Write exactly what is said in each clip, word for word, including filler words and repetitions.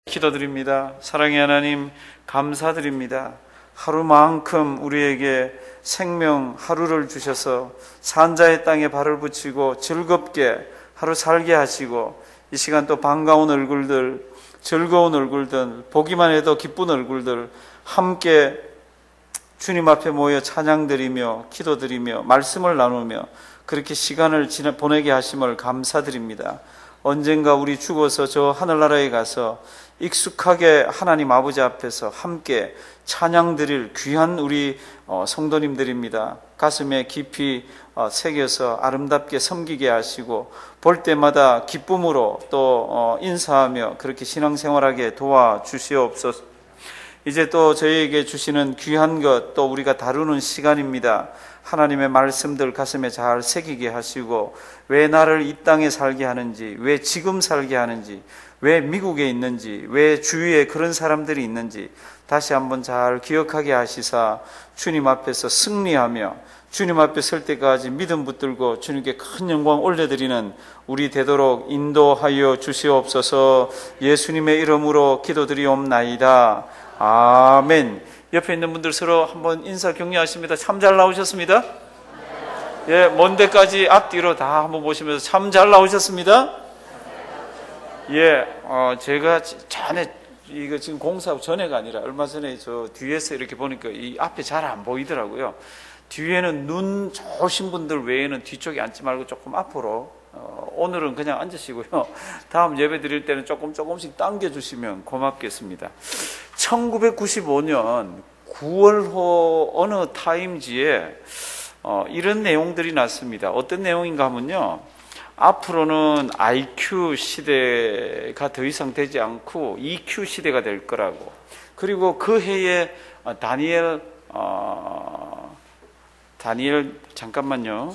기도드립니다. 사랑의 하나님, 감사드립니다. 하루만큼 우리에게 생명 하루를 주셔서 산자의 땅에 발을 붙이고 즐겁게 하루 살게 하시고, 이 시간 또 반가운 얼굴들, 즐거운 얼굴들, 보기만 해도 기쁜 얼굴들 함께 주님 앞에 모여 찬양드리며 기도드리며 말씀을 나누며 그렇게 시간을 보내게 하심을 감사드립니다. 언젠가 우리 죽어서 저 하늘나라에 가서 익숙하게 하나님 아버지 앞에서 함께 찬양드릴 귀한 우리 성도님들입니다. 가슴에 깊이 새겨서 아름답게 섬기게 하시고 볼 때마다 기쁨으로 또 인사하며 그렇게 신앙생활하게 도와주시옵소서. 이제 또 저희에게 주시는 귀한 것, 또 우리가 다루는 시간입니다. 하나님의 말씀들 가슴에 잘 새기게 하시고, 왜 나를 이 땅에 살게 하는지, 왜 지금 살게 하는지, 왜 미국에 있는지, 왜 주위에 그런 사람들이 있는지 다시 한번 잘 기억하게 하시사 주님 앞에서 승리하며 주님 앞에 설 때까지 믿음 붙들고 주님께 큰 영광 올려드리는 우리 되도록 인도하여 주시옵소서. 예수님의 이름으로 기도드리옵나이다. 아멘. 옆에 있는 분들 서로 한번 인사 격려하십니다. 참 잘 나오셨습니다. 예, 먼 데까지 앞뒤로 다 한번 보시면서 참 잘 나오셨습니다. 예, 어, 제가 전에 이거 지금 공사하고 전에가 아니라 얼마 전에 저 뒤에서 이렇게 보니까 이 앞에 잘 안 보이더라고요. 뒤에는 눈 좋으신 분들 외에는 뒤쪽에 앉지 말고 조금 앞으로, 어, 오늘은 그냥 앉으시고요. 다음 예배 드릴 때는 조금 조금씩 당겨주시면 고맙겠습니다. 천구백구십오 년 구월호 어느 타임지에 어, 이런 내용들이 났습니다. 어떤 내용인가 하면요, 앞으로는 아이큐 시대가 더 이상 되지 않고 이큐 시대가 될 거라고. 그리고 그 해에 다니엘 어, 다니엘 잠깐만요.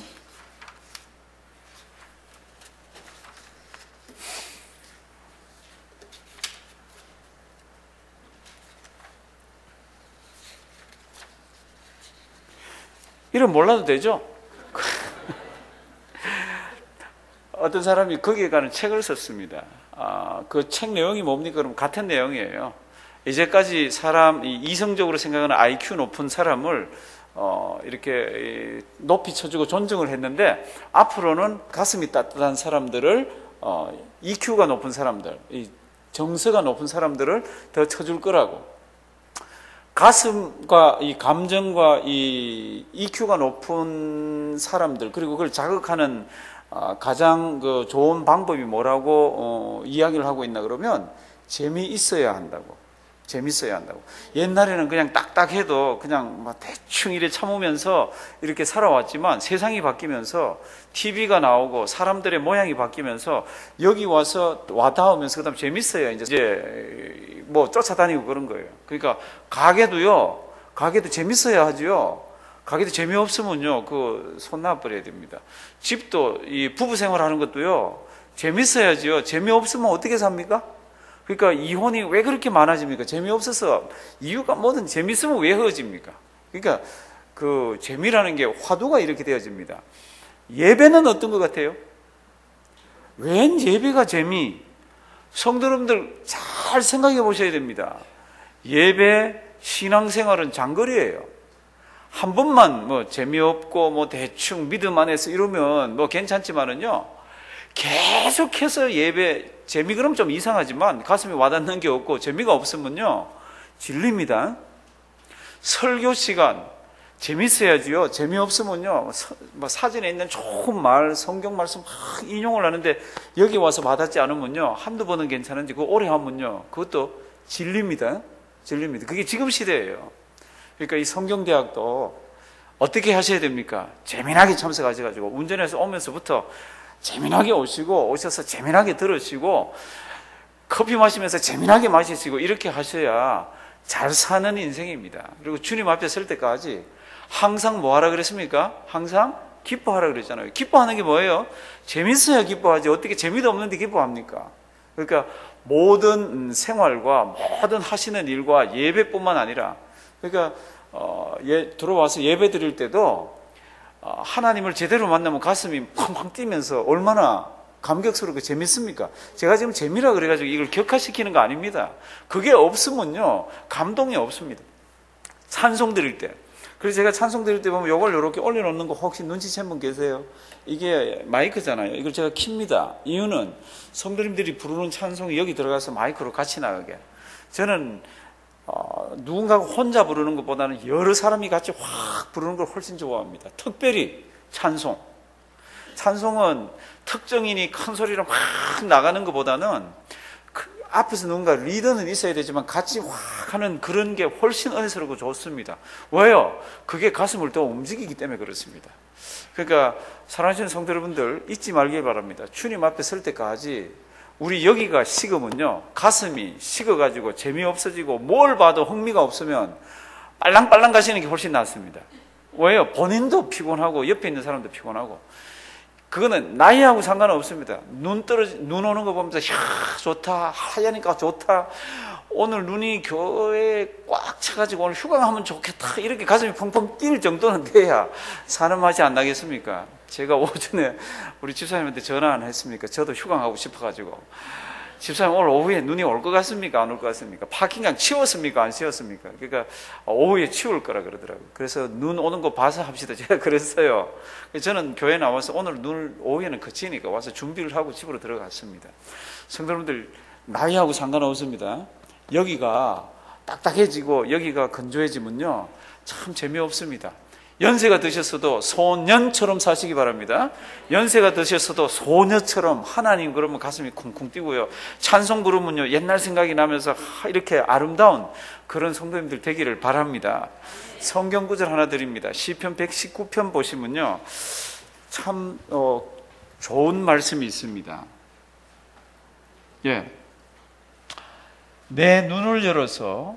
이름 몰라도 되죠? 어떤 사람이 거기에 관한 책을 썼습니다. 아, 그 책 내용이 뭡니까? 그럼 같은 내용이에요. 이제까지 사람, 이성적으로 생각하는 아이큐 높은 사람을 어, 이렇게 높이 쳐주고 존중을 했는데, 앞으로는 가슴이 따뜻한 사람들을, 어, 이큐가 높은 사람들, 이 정서가 높은 사람들을 더 쳐줄 거라고. 가슴과 이 감정과 이 이큐가 높은 사람들, 그리고 그걸 자극하는 어, 가장 그 좋은 방법이 뭐라고 어, 이야기를 하고 있나 그러면 재미있어야 한다고. 재밌어야 한다고. 옛날에는 그냥 딱딱해도 그냥 막 대충 이래 참으면서 이렇게 살아왔지만, 세상이 바뀌면서 티비가 나오고 사람들의 모양이 바뀌면서 여기 와서 와닿으면서 그다음 재밌어야 이제 이제 뭐 쫓아다니고 그런 거예요. 그러니까 가게도요, 가게도 재밌어야 하지요. 가게도 재미없으면요, 그 손 놔버려야 됩니다. 집도 이 부부 생활하는 것도요, 재밌어야지요. 재미없으면 어떻게 삽니까? 그러니까 이혼이 왜 그렇게 많아집니까? 재미없어서. 이유가 뭐든 재밌으면 왜 헤어집니까? 그러니까 그 재미라는 게 화두가 이렇게 되어집니다. 예배는 어떤 것 같아요? 웬 예배가 재미? 성도 여러분들 잘 생각해 보셔야 됩니다. 예배, 신앙생활은 장거리예요. 한 번만 뭐 재미없고 뭐 대충 믿음 안에서 이러면 뭐 괜찮지만은요, 계속해서 예배, 재미 그럼 좀 이상하지만 가슴에 와닿는 게 없고 재미가 없으면요, 질립니다. 설교 시간 재밌어야지요. 재미없으면요, 뭐 사진에 있는 좋은 말, 성경 말씀 막 인용을 하는데 여기 와서 와닿지 않으면요, 한두 번은 괜찮은지 그거 오래 하면요, 그것도 질립니다. 질립니다. 그게 지금 시대예요. 그러니까 이 성경대학도 어떻게 하셔야 됩니까? 재미나게 참석하셔가지고 운전해서 오면서부터 재미나게 오시고, 오셔서 재미나게 들으시고, 커피 마시면서 재미나게 마시시고, 이렇게 하셔야 잘 사는 인생입니다. 그리고 주님 앞에 설 때까지 항상 뭐 하라 그랬습니까? 항상 기뻐하라 그랬잖아요. 기뻐하는 게 뭐예요? 재밌어야 기뻐하지. 어떻게 재미도 없는데 기뻐합니까? 그러니까 모든 생활과 모든 하시는 일과 예배뿐만 아니라, 그러니까 어, 예, 들어와서 예배 드릴 때도 어, 하나님을 제대로 만나면 가슴이 팡팡 뛰면서 얼마나 감격스럽고 재밌습니까? 제가 지금 재미라 그래가지고 이걸 격화시키는 거 아닙니다. 그게 없으면요, 감동이 없습니다. 찬송 드릴 때. 그래서 제가 찬송 드릴 때 보면 이걸 이렇게 올려놓는 거 혹시 눈치챈 분 계세요? 이게 마이크잖아요. 이걸 제가 킵니다. 이유는 성도님들이 부르는 찬송이 여기 들어가서 마이크로 같이 나가게. 저는 어, 누군가가 혼자 부르는 것보다는 여러 사람이 같이 확 부르는 걸 훨씬 좋아합니다. 특별히 찬송. 찬송은 특정인이 큰 소리로 확 나가는 것보다는 그 앞에서 누군가 리더는 있어야 되지만 같이 확 하는 그런 게 훨씬 은혜스럽고 좋습니다. 왜요? 그게 가슴을 더 움직이기 때문에 그렇습니다. 그러니까 사랑하시는 성도 여러분들 잊지 말길 바랍니다. 주님 앞에 설 때까지 우리 여기가 식으면요, 가슴이 식어가지고 재미없어지고 뭘 봐도 흥미가 없으면 빨랑빨랑 가시는 게 훨씬 낫습니다. 왜요? 본인도 피곤하고 옆에 있는 사람도 피곤하고. 그거는 나이하고 상관없습니다. 눈 떨어지, 눈 오는 거 보면서, 이야, 좋다. 하얘니까 좋다. 오늘 눈이 교회에 꽉 차가지고 오늘 휴가 가면 좋겠다. 이렇게 가슴이 펑펑 뛸 정도는 돼야 사는 맛이 안 나겠습니까? 제가 오전에 우리 집사님한테 전화 안 했습니까? 저도 휴가 가고 싶어가지고. 집사님 오늘 오후에 눈이 올 것 같습니까? 안 올 것 같습니까? 파킹장 치웠습니까? 안 치웠습니까? 그러니까 오후에 치울 거라 그러더라고요. 그래서 눈 오는 거 봐서 합시다. 제가 그랬어요. 저는 교회 나와서 오늘 눈 오후에는 그치니까 와서 준비를 하고 집으로 들어갔습니다. 성도님들 나이하고 상관없습니다. 여기가 딱딱해지고 여기가 건조해지면요, 참 재미없습니다. 연세가 드셨어도 소년처럼 사시기 바랍니다. 연세가 드셨어도 소녀처럼 하나님 그러면 가슴이 쿵쿵 뛰고요. 찬송 부르면요, 옛날 생각이 나면서 이렇게 아름다운 그런 성도님들 되기를 바랍니다. 성경 구절 하나 드립니다. 시편 백십구 편 보시면요, 참 어, 좋은 말씀이 있습니다. 예, 내 눈을 열어서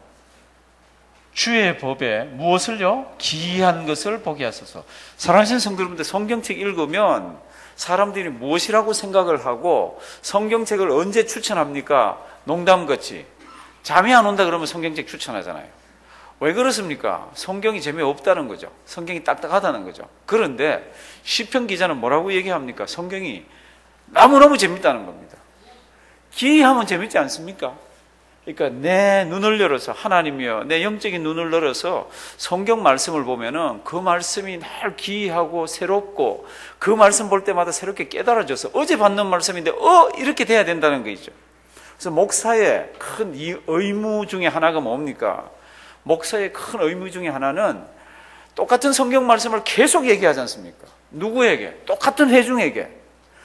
주의 법에 무엇을요? 기이한 것을 보게 하소서. 사랑하시는 성도 여러분들, 성경책 읽으면 사람들이 무엇이라고 생각을 하고 성경책을 언제 추천합니까? 농담같이 잠이 안 온다 그러면 성경책 추천하잖아요. 왜 그렇습니까? 성경이 재미없다는 거죠. 성경이 딱딱하다는 거죠. 그런데 시편 기자는 뭐라고 얘기합니까? 성경이 너무너무 재밌다는 겁니다. 기이하면 재밌지 않습니까? 그러니까 내 눈을 열어서, 하나님이여 내 영적인 눈을 열어서 성경 말씀을 보면은 그 말씀이 늘 기이하고 새롭고 그 말씀 볼 때마다 새롭게 깨달아져서 어제 받는 말씀인데 어 이렇게 돼야 된다는 거죠. 그래서 목사의 큰 이 의무 중에 하나가 뭡니까? 목사의 큰 의무 중에 하나는 똑같은 성경 말씀을 계속 얘기하지 않습니까? 누구에게? 똑같은 회중에게.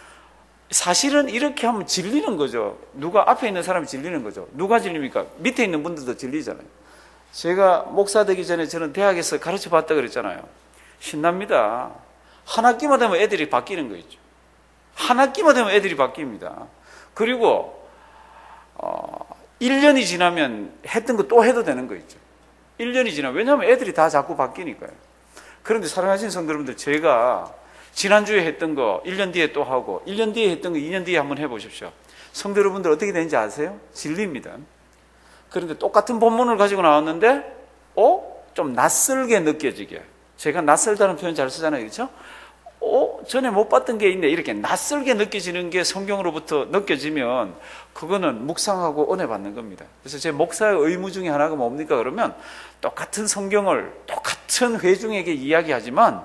사실은 이렇게 하면 질리는 거죠. 누가 앞에 있는 사람이 질리는 거죠. 누가 질립니까? 밑에 있는 분들도 질리잖아요. 제가 목사 되기 전에 저는 대학에서 가르쳐 봤다 그랬잖아요. 신납니다. 한 학기만 되면 애들이 바뀌는 거 있죠. 한 학기만 되면 애들이 바뀝니다. 그리고 어, 일 년이 지나면 했던 거 또 해도 되는 거 있죠. 일 년이 지나면, 왜냐하면 애들이 다 자꾸 바뀌니까요. 그런데 사랑하시는 성도 여러분들, 제가 지난주에 했던 거 일 년 뒤에 또 하고 일 년 뒤에 했던 거 이 년 뒤에 한번 해보십시오. 성도 여러분들 어떻게 되는지 아세요? 진리입니다. 그런데 똑같은 본문을 가지고 나왔는데 어? 좀 낯설게 느껴지게. 제가 낯설다는 표현 잘 쓰잖아요. 그렇죠? 어? 전에 못 봤던 게 있네. 이렇게 낯설게 느껴지는 게 성경으로부터 느껴지면 그거는 묵상하고 은혜 받는 겁니다. 그래서 제 목사의 의무 중에 하나가 뭡니까? 그러면 똑같은 성경을 똑같은 회중에게 이야기하지만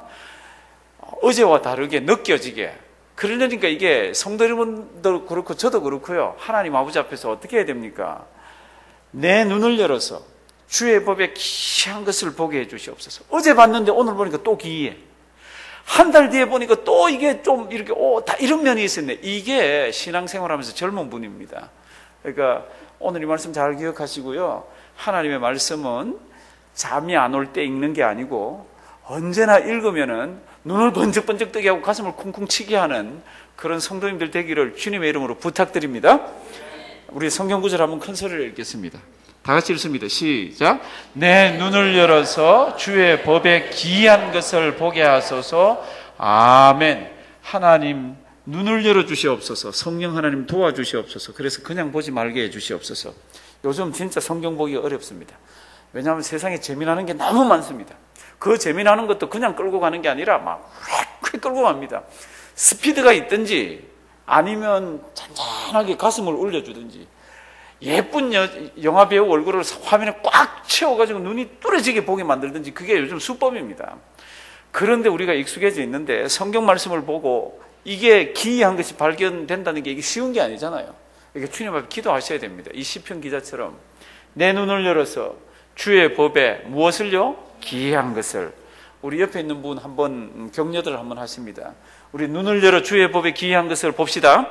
어제와 다르게 느껴지게. 그러니까 이게 성도 여러분도 그렇고 저도 그렇고요. 하나님 아버지 앞에서 어떻게 해야 됩니까? 내 눈을 열어서 주의 법에 기이한 것을 보게 해 주시옵소서. 어제 봤는데 오늘 보니까 또 기이해. 한 달 뒤에 보니까 또 이게 좀 이렇게 오, 다 이런 면이 있었네. 이게 신앙생활하면서 젊은 분입니다. 그러니까 오늘 이 말씀 잘 기억하시고요. 하나님의 말씀은 잠이 안 올 때 읽는 게 아니고 언제나 읽으면은 눈을 번쩍번쩍 뜨게 하고 가슴을 쿵쿵 치게 하는 그런 성도님들 되기를 주님의 이름으로 부탁드립니다. 우리 성경 구절 한번 큰 소리로 읽겠습니다. 다 같이 읽습니다. 시작. 내 눈을 열어서 주의 법에 기이한 것을 보게 하소서. 아멘. 하나님 눈을 열어주시옵소서. 성령 하나님 도와주시옵소서. 그래서 그냥 보지 말게 해주시옵소서. 요즘 진짜 성경 보기 어렵습니다. 왜냐하면 세상에 재미나는 게 너무 많습니다. 그 재미나는 것도 그냥 끌고 가는 게 아니라 막 휙휙 끌고 갑니다. 스피드가 있든지 아니면 잔잔하게 가슴을 울려주든지, 예쁜 여, 영화배우 얼굴을 화면에 꽉 채워가지고 눈이 뚜레지게 보게 만들든지, 그게 요즘 수법입니다. 그런데 우리가 익숙해져 있는데 성경 말씀을 보고 이게 기이한 것이 발견된다는 게 이게 쉬운 게 아니잖아요. 이게 주님 앞에 기도하셔야 됩니다. 이 시편 기자처럼 내 눈을 열어서 주의 법에 무엇을요? 기이한 것을. 우리 옆에 있는 분 한번 격려들 한번 하십니다. 우리 눈을 열어 주의 법에 기이한 것을 봅시다.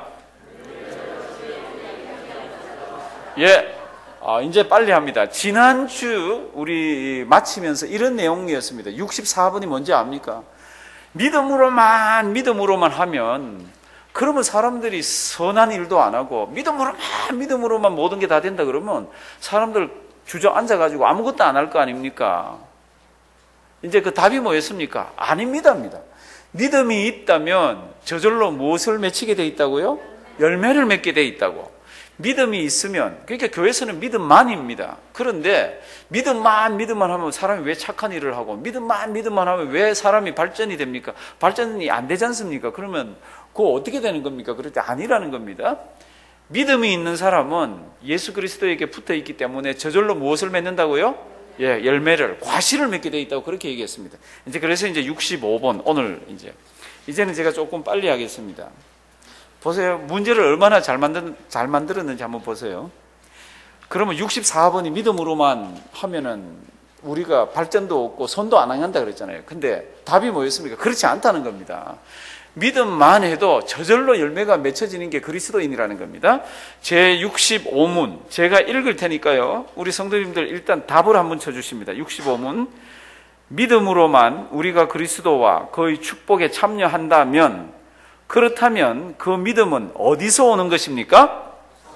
예, 아, 이제 빨리 합니다. 지난주 우리 마치면서 이런 내용이었습니다. 육십사 번이 뭔지 압니까? 믿음으로만 믿음으로만 하면, 그러면 사람들이 선한 일도 안 하고 믿음으로만 믿음으로만 모든 게 다 된다 그러면 사람들 주저앉아가지고 아무것도 안 할 거 아닙니까? 이제 그 답이 뭐였습니까? 아닙니다입니다. 믿음이 있다면 저절로 무엇을 맺히게 돼 있다고요? 열매를 맺게 돼 있다고. 믿음이 있으면, 그러니까 교회에서는 믿음만입니다. 그런데 믿음만 믿음만 하면 사람이 왜 착한 일을 하고, 믿음만 믿음만 하면 왜 사람이 발전이 됩니까? 발전이 안 되지 않습니까? 그러면 그거 어떻게 되는 겁니까? 그럴 때 아니라는 겁니다. 믿음이 있는 사람은 예수 그리스도에게 붙어 있기 때문에 저절로 무엇을 맺는다고요? 예, 열매를, 과실을 맺게 돼 있다고 그렇게 얘기했습니다. 이제 그래서 이제 육십오 번, 오늘 이제 이제는 제가 조금 빨리 하겠습니다. 보세요. 문제를 얼마나 잘 만든, 잘 만들었는지 한번 보세요. 그러면 육십사 번이 믿음으로만 하면은 우리가 발전도 없고 손도 안 한다 그랬잖아요. 근데 답이 뭐였습니까? 그렇지 않다는 겁니다. 믿음만 해도 저절로 열매가 맺혀지는 게 그리스도인이라는 겁니다. 제육십오 문 제가 읽을 테니까요, 우리 성도님들 일단 답을 한번 쳐주십니다. 육십오 문 믿음으로만 우리가 그리스도와 그의 축복에 참여한다면, 그렇다면 그 믿음은 어디서 오는 것입니까?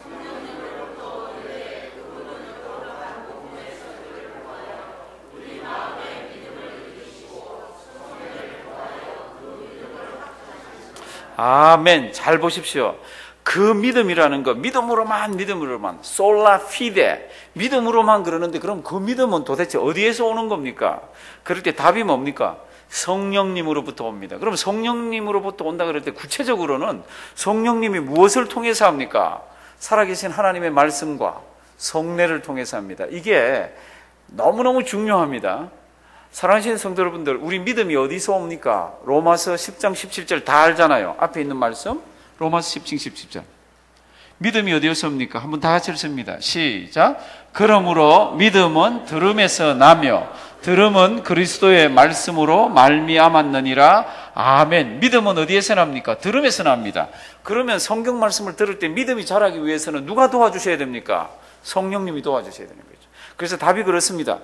아멘. 잘 보십시오. 그 믿음이라는 거, 믿음으로만 믿음으로만, 솔라 피데, 믿음으로만 그러는데, 그럼 그 믿음은 도대체 어디에서 오는 겁니까? 그럴 때 답이 뭡니까? 성령님으로부터 옵니다. 그럼 성령님으로부터 온다 그럴 때 구체적으로는 성령님이 무엇을 통해서 합니까? 살아계신 하나님의 말씀과 성례를 통해서 합니다. 이게 너무너무 중요합니다. 사랑하시는 성도 여러분들, 우리 믿음이 어디서 옵니까? 로마서 십 장 십칠 절 다 알잖아요. 앞에 있는 말씀, 로마서 십 장 십칠 절. 믿음이 어디에서 옵니까? 한번 다 같이 읽습니다. 시작. 그러므로 믿음은 들음에서 나며 들음은 그리스도의 말씀으로 말미암았느니라. 아멘. 믿음은 어디에서 납니까? 들음에서 납니다. 그러면 성경 말씀을 들을 때 믿음이 자라기 위해서는 누가 도와주셔야 됩니까? 성령님이 도와주셔야 되는 거죠. 그래서 답이 그렇습니다.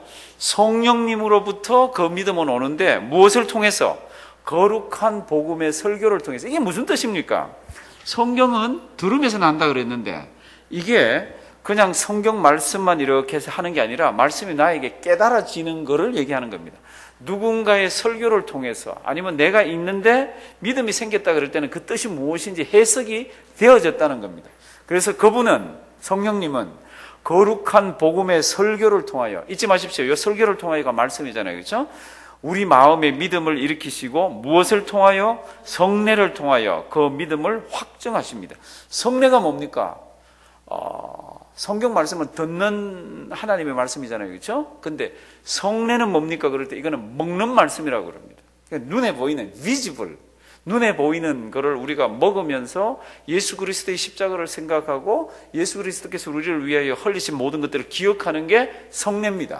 성령님으로부터 그 믿음은 오는데 무엇을 통해서? 거룩한 복음의 설교를 통해서. 이게 무슨 뜻입니까? 성경은 들음에서 난다 그랬는데, 이게 그냥 성경 말씀만 이렇게 해서 하는 게 아니라 말씀이 나에게 깨달아지는 것을 얘기하는 겁니다. 누군가의 설교를 통해서, 아니면 내가 있는데 믿음이 생겼다 그럴 때는 그 뜻이 무엇인지 해석이 되어졌다는 겁니다. 그래서 그분은, 성령님은 거룩한 복음의 설교를 통하여, 잊지 마십시오. 이 설교를 통하여가 말씀이잖아요. 그렇죠? 우리 마음의 믿음을 일으키시고 무엇을 통하여? 성례를 통하여 그 믿음을 확증하십니다. 성례가 뭡니까? 어, 성경 말씀은 듣는 하나님의 말씀이잖아요. 그렇죠? 근데 성례는 뭡니까? 그럴 때 이거는 먹는 말씀이라고 그럽니다. 그러니까 눈에 보이는 visible, 눈에 보이는 거를 우리가 먹으면서 예수 그리스도의 십자가를 생각하고 예수 그리스도께서 우리를 위하여 흘리신 모든 것들을 기억하는 게 성례입니다.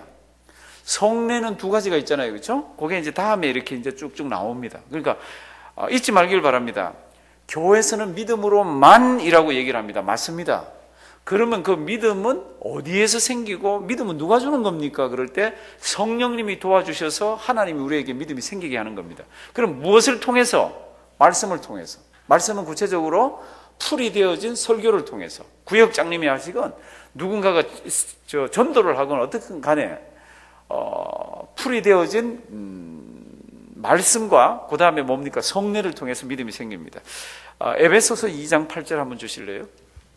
성례는 두 가지가 있잖아요. 그렇죠? 그게 이제 다음에 이렇게 이제 쭉쭉 나옵니다. 그러니까 어, 잊지 말길 바랍니다. 교회에서는 믿음으로만이라고 얘기를 합니다. 맞습니다. 그러면 그 믿음은 어디에서 생기고 믿음은 누가 주는 겁니까? 그럴 때 성령님이 도와주셔서 하나님이 우리에게 믿음이 생기게 하는 겁니다. 그럼 무엇을 통해서? 말씀을 통해서. 말씀은 구체적으로 풀이 되어진 설교를 통해서. 구역장님이 하시건 누군가가 저 전도를 하건 어떻든 간에 어, 풀이 되어진 음, 말씀과 그 다음에 뭡니까? 성례를 통해서 믿음이 생깁니다. 어, 에베소서 이 장 팔 절 한번 주실래요?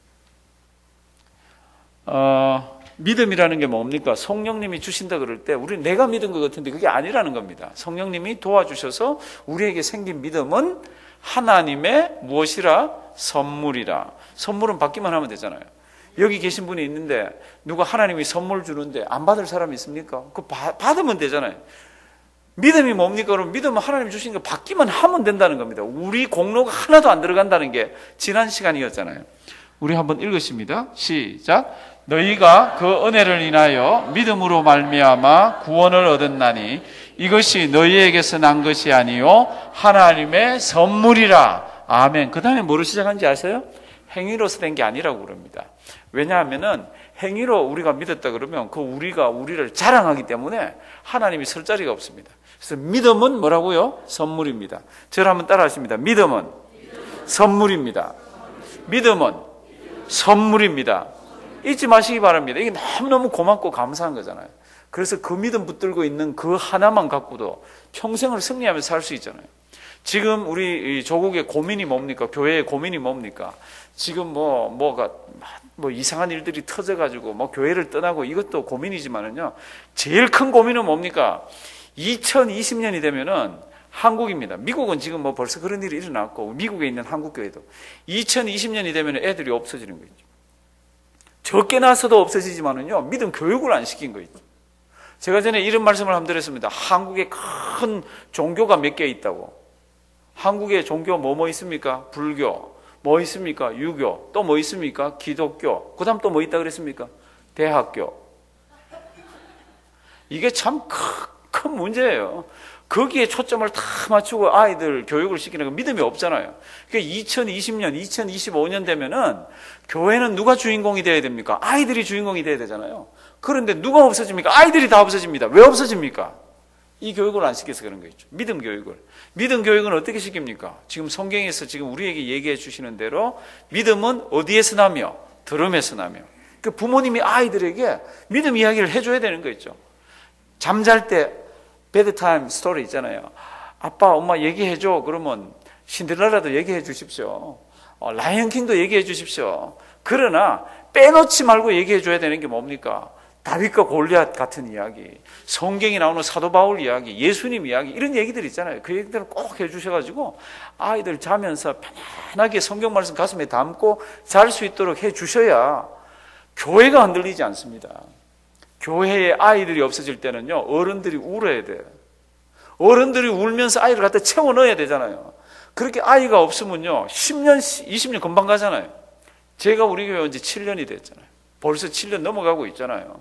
어, 믿음이라는 게 뭡니까? 성령님이 주신다 그럴 때 우리는 내가 믿은 것 같은데 그게 아니라는 겁니다. 성령님이 도와주셔서 우리에게 생긴 믿음은 하나님의 무엇이라? 선물이라. 선물은 받기만 하면 되잖아요. 여기 계신 분이 있는데 누가 하나님이 선물 주는데 안 받을 사람이 있습니까? 그거 받으면 되잖아요. 믿음이 뭡니까? 그럼 믿음은 하나님 주신 거 받기만 하면 된다는 겁니다. 우리 공로가 하나도 안 들어간다는 게 지난 시간이었잖아요. 우리 한번 읽으십니다. 시작. 너희가 그 은혜를 인하여 믿음으로 말미암아 구원을 얻었나니 이것이 너희에게서 난 것이 아니요 하나님의 선물이라. 아멘. 그 다음에 뭐로 시작한지 아세요? 행위로서 된 게 아니라고 그럽니다. 왜냐하면은 행위로 우리가 믿었다 그러면 그 우리가 우리를 자랑하기 때문에 하나님이 설 자리가 없습니다. 그래서 믿음은 뭐라고요? 선물입니다. 저를 한번 따라 하십니다. 믿음은 선물입니다. 믿음은 선물입니다. 잊지 마시기 바랍니다. 이게 너무너무 고맙고 감사한 거잖아요. 그래서 그 믿음 붙들고 있는 그 하나만 갖고도 평생을 승리하면서 살 수 있잖아요. 지금 우리 조국의 고민이 뭡니까? 교회의 고민이 뭡니까? 지금 뭐, 뭐가, 뭐 이상한 일들이 터져가지고 뭐 교회를 떠나고 이것도 고민이지만은요. 제일 큰 고민은 뭡니까? 이천이십 년이 되면은 한국입니다. 미국은 지금 뭐 벌써 그런 일이 일어났고 미국에 있는 한국교회도 이천이십 년이 되면 애들이 없어지는 거죠. 적게 나서도 없어지지만은요. 믿음 교육을 안 시킨 거죠. 제가 전에 이런 말씀을 한번 드렸습니다. 한국에 큰 종교가 몇 개 있다고. 한국에 종교 뭐 뭐 있습니까? 불교. 뭐 있습니까? 유교. 또 뭐 있습니까? 기독교. 그 다음 또 뭐 있다 그랬습니까? 대학교. 이게 참 큰 문제예요. 거기에 초점을 다 맞추고 아이들 교육을 시키는 건 믿음이 없잖아요. 그러니까 이천이십 년, 이천이십오 년 되면은 교회는 누가 주인공이 돼야 됩니까? 아이들이 주인공이 돼야 되잖아요. 그런데 누가 없어집니까? 아이들이 다 없어집니다. 왜 없어집니까? 이 교육을 안 시켜서 그런 거죠. 믿음 교육을. 믿음 교육은 어떻게 시킵니까? 지금 성경에서 지금 우리에게 얘기해 주시는 대로 믿음은 어디에서 나며? 들음에서 나며. 그 부모님이 아이들에게 믿음 이야기를 해줘야 되는 거 있죠. 잠잘 때 베드타임 스토리 있잖아요. 아빠, 엄마 얘기해줘. 그러면 신데렐라도 얘기해 주십시오. 어, 라이언킹도 얘기해 주십시오. 그러나 빼놓지 말고 얘기해 줘야 되는 게 뭡니까? 다윗과 골리앗 같은 이야기, 성경에 나오는 사도 바울 이야기, 예수님 이야기, 이런 얘기들 있잖아요. 그 얘기들을 꼭 해주셔가지고 아이들 자면서 편안하게 성경 말씀 가슴에 담고 잘 수 있도록 해주셔야 교회가 흔들리지 않습니다. 교회에 아이들이 없어질 때는요, 어른들이 울어야 돼요. 어른들이 울면서 아이를 갖다 채워 넣어야 되잖아요. 그렇게 아이가 없으면요, 십 년, 이십 년 금방 가잖아요. 제가 우리 교회 온 지 칠 년이 됐잖아요. 벌써 칠 년 넘어가고 있잖아요.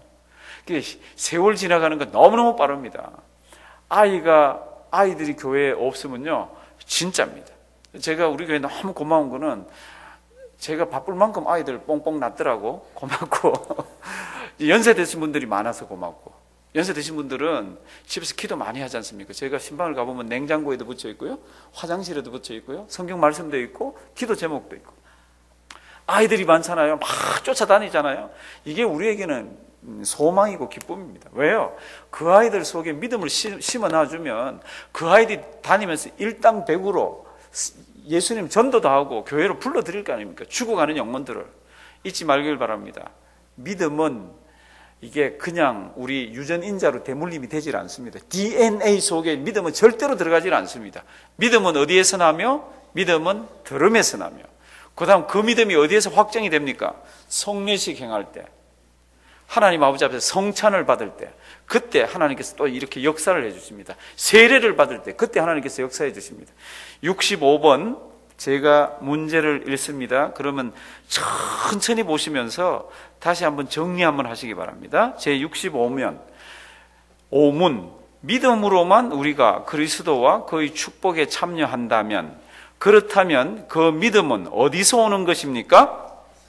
세월 지나가는 건 너무너무 빠릅니다. 아이가, 아이들이 교회에 없으면요, 진짜입니다. 제가 우리 교회 너무 고마운 거는 제가 바쁠 만큼 아이들 뽕뽕 났더라고. 고맙고. 연세 드신 분들이 많아서 고맙고. 연세 드신 분들은 집에서 기도 많이 하지 않습니까? 제가 신방을 가보면 냉장고에도 붙여 있고요, 화장실에도 붙여 있고요, 성경 말씀도 있고, 기도 제목도 있고. 아이들이 많잖아요. 막 쫓아다니잖아요. 이게 우리에게는 소망이고 기쁨입니다. 왜요? 그 아이들 속에 믿음을 심어 놔주면 그 아이들이 다니면서 일당백으로 예수님 전도도 하고 교회로 불러드릴 거 아닙니까? 죽어가는 영혼들을. 잊지 말길 바랍니다. 믿음은 이게 그냥 우리 유전인자로 대물림이 되질 않습니다. 디엔에이 속에 믿음은 절대로 들어가질 않습니다. 믿음은 어디에서 나며? 믿음은 들음에서 나며. 그 다음 그 믿음이 어디에서 확정이 됩니까? 성례식 행할 때, 하나님 아버지 앞에서 성찬을 받을 때, 그때 하나님께서 또 이렇게 역사를 해주십니다. 세례를 받을 때 그때 하나님께서 역사해 주십니다. 육십오 번 제가 문제를 읽습니다. 그러면 천천히 보시면서 다시 한번 정리 한번 하시기 바랍니다. 제육십오 면 오 문, 믿음으로만 우리가 그리스도와 그의 축복에 참여한다면, 그렇다면 그 믿음은 어디서 오는 것입니까?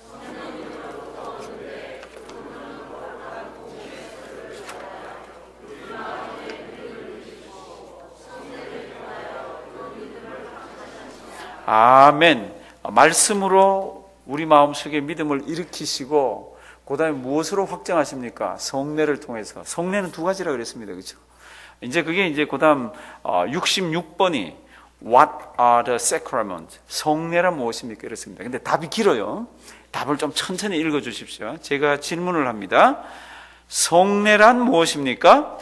아멘. 말씀으로 우리 마음속에 믿음을 일으키시고, 그 다음에 무엇으로 확정하십니까? 성례를 통해서. 성례는 두 가지라 그랬습니다. 그렇죠? 이제 그게 이제 그 다음 육십육 번이 What are the sacraments? 성례란 무엇입니까? 이렇습니다. 근데 답이 길어요. 답을 좀 천천히 읽어 주십시오. 제가 질문을 합니다. 성례란 무엇입니까?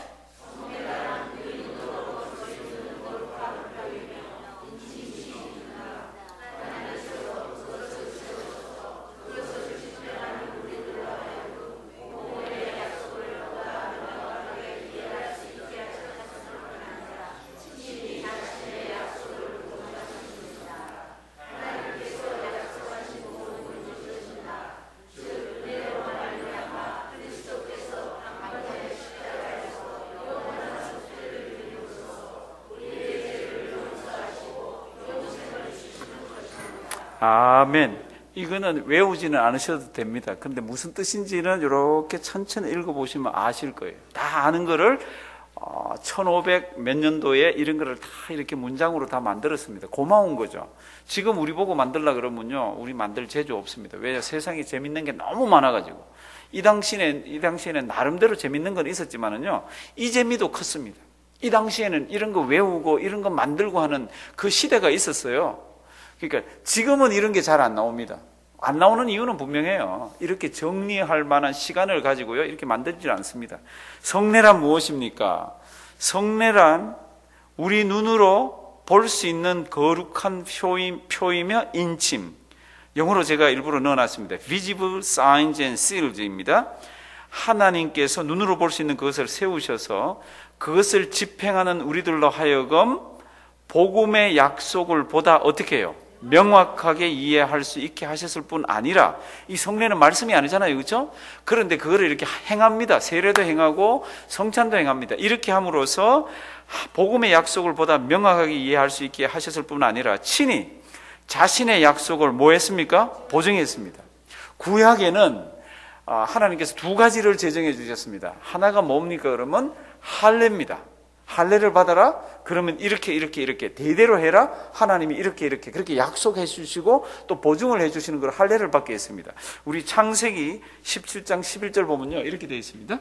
아멘. 이거는 외우지는 않으셔도 됩니다. 그런데 무슨 뜻인지는 이렇게 천천히 읽어보시면 아실 거예요. 다 아는 거를 어, 천오백 몇 년도에 이런 거를 다 이렇게 문장으로 다 만들었습니다. 고마운 거죠. 지금 우리 보고 만들라 그러면요, 우리 만들 재주 없습니다. 왜냐, 세상에 재밌는 게 너무 많아가지고. 이 당시에는, 이 당시에는 나름대로 재밌는 건 있었지만은요, 이 재미도 컸습니다. 이 당시에는 이런 거 외우고 이런 거 만들고 하는 그 시대가 있었어요. 그러니까 지금은 이런 게 잘 안 나옵니다. 안 나오는 이유는 분명해요. 이렇게 정리할 만한 시간을 가지고요, 이렇게 만들지 않습니다. 성례란 무엇입니까? 성례란 우리 눈으로 볼 수 있는 거룩한 표임, 표이며 인침. 영어로 제가 일부러 넣어놨습니다. Visible signs and seals입니다. 하나님께서 눈으로 볼 수 있는 그것을 세우셔서 그것을 집행하는 우리들로 하여금 복음의 약속을 보다 어떻게 해요? 명확하게 이해할 수 있게 하셨을 뿐 아니라, 이 성례는 말씀이 아니잖아요, 그렇죠? 그런데 그거를 이렇게 행합니다. 세례도 행하고 성찬도 행합니다. 이렇게 함으로써 복음의 약속을 보다 명확하게 이해할 수 있게 하셨을 뿐 아니라 친히 자신의 약속을 뭐 했습니까? 보증했습니다. 구약에는 하나님께서 두 가지를 제정해 주셨습니다. 하나가 뭡니까? 그러면 할례입니다. 할례를 받아라. 그러면 이렇게 이렇게 이렇게 대대로 해라. 하나님이 이렇게 이렇게 그렇게 약속해 주시고 또 보증을 해 주시는 걸 할례를 받게 했습니다. 우리 창세기 십칠 장 십일 절 보면요, 이렇게 되어 있습니다.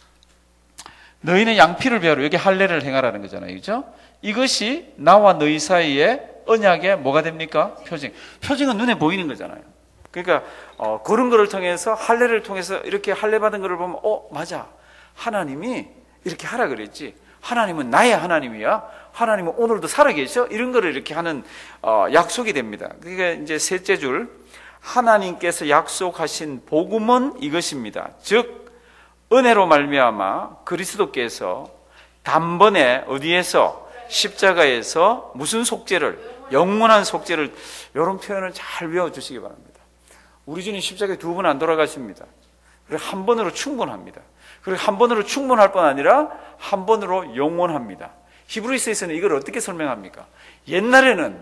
너희는 양피를 베어라. 여기 할례를 행하라는 거잖아요, 그렇죠? 이것이 나와 너희 사이에 언약의 뭐가 됩니까? 표징. 표징은 눈에 보이는 거잖아요. 그러니까 어, 그런 거를 통해서, 할례를 통해서 이렇게 할례 받은 거를 보면, 어 맞아, 하나님이 이렇게 하라 그랬지. 하나님은 나의 하나님이야. 하나님은 오늘도 살아계셔. 이런 거를 이렇게 하는 어, 약속이 됩니다. 그게 이제 셋째 줄, 하나님께서 약속하신 복음은 이것입니다. 즉 은혜로 말미암아 그리스도께서 단번에 어디에서? 십자가에서 무슨 속죄를? 영원한 속죄를. 이런 표현을 잘 외워주시기 바랍니다. 우리 주님 십자가에 두 번 안 돌아가십니다. 그리고 한 번으로 충분합니다. 그리고 한 번으로 충분할 뿐 아니라 한 번으로 영원합니다. 히브리서에서는 이걸 어떻게 설명합니까? 옛날에는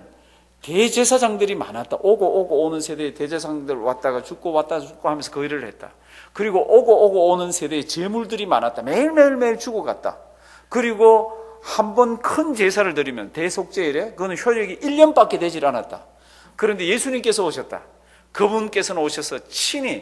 대제사장들이 많았다. 오고 오고 오는 세대의 대제사장들 왔다가 죽고 왔다가 죽고 하면서 그 일을 했다. 그리고 오고 오고 오는 세대의 제물들이 많았다. 매일매일매일 죽어갔다. 그리고 한 번 큰 제사를 드리면 대속죄일에 그거는 효력이 일 년밖에 되질 않았다. 그런데 예수님께서 오셨다. 그분께서는 오셔서 친히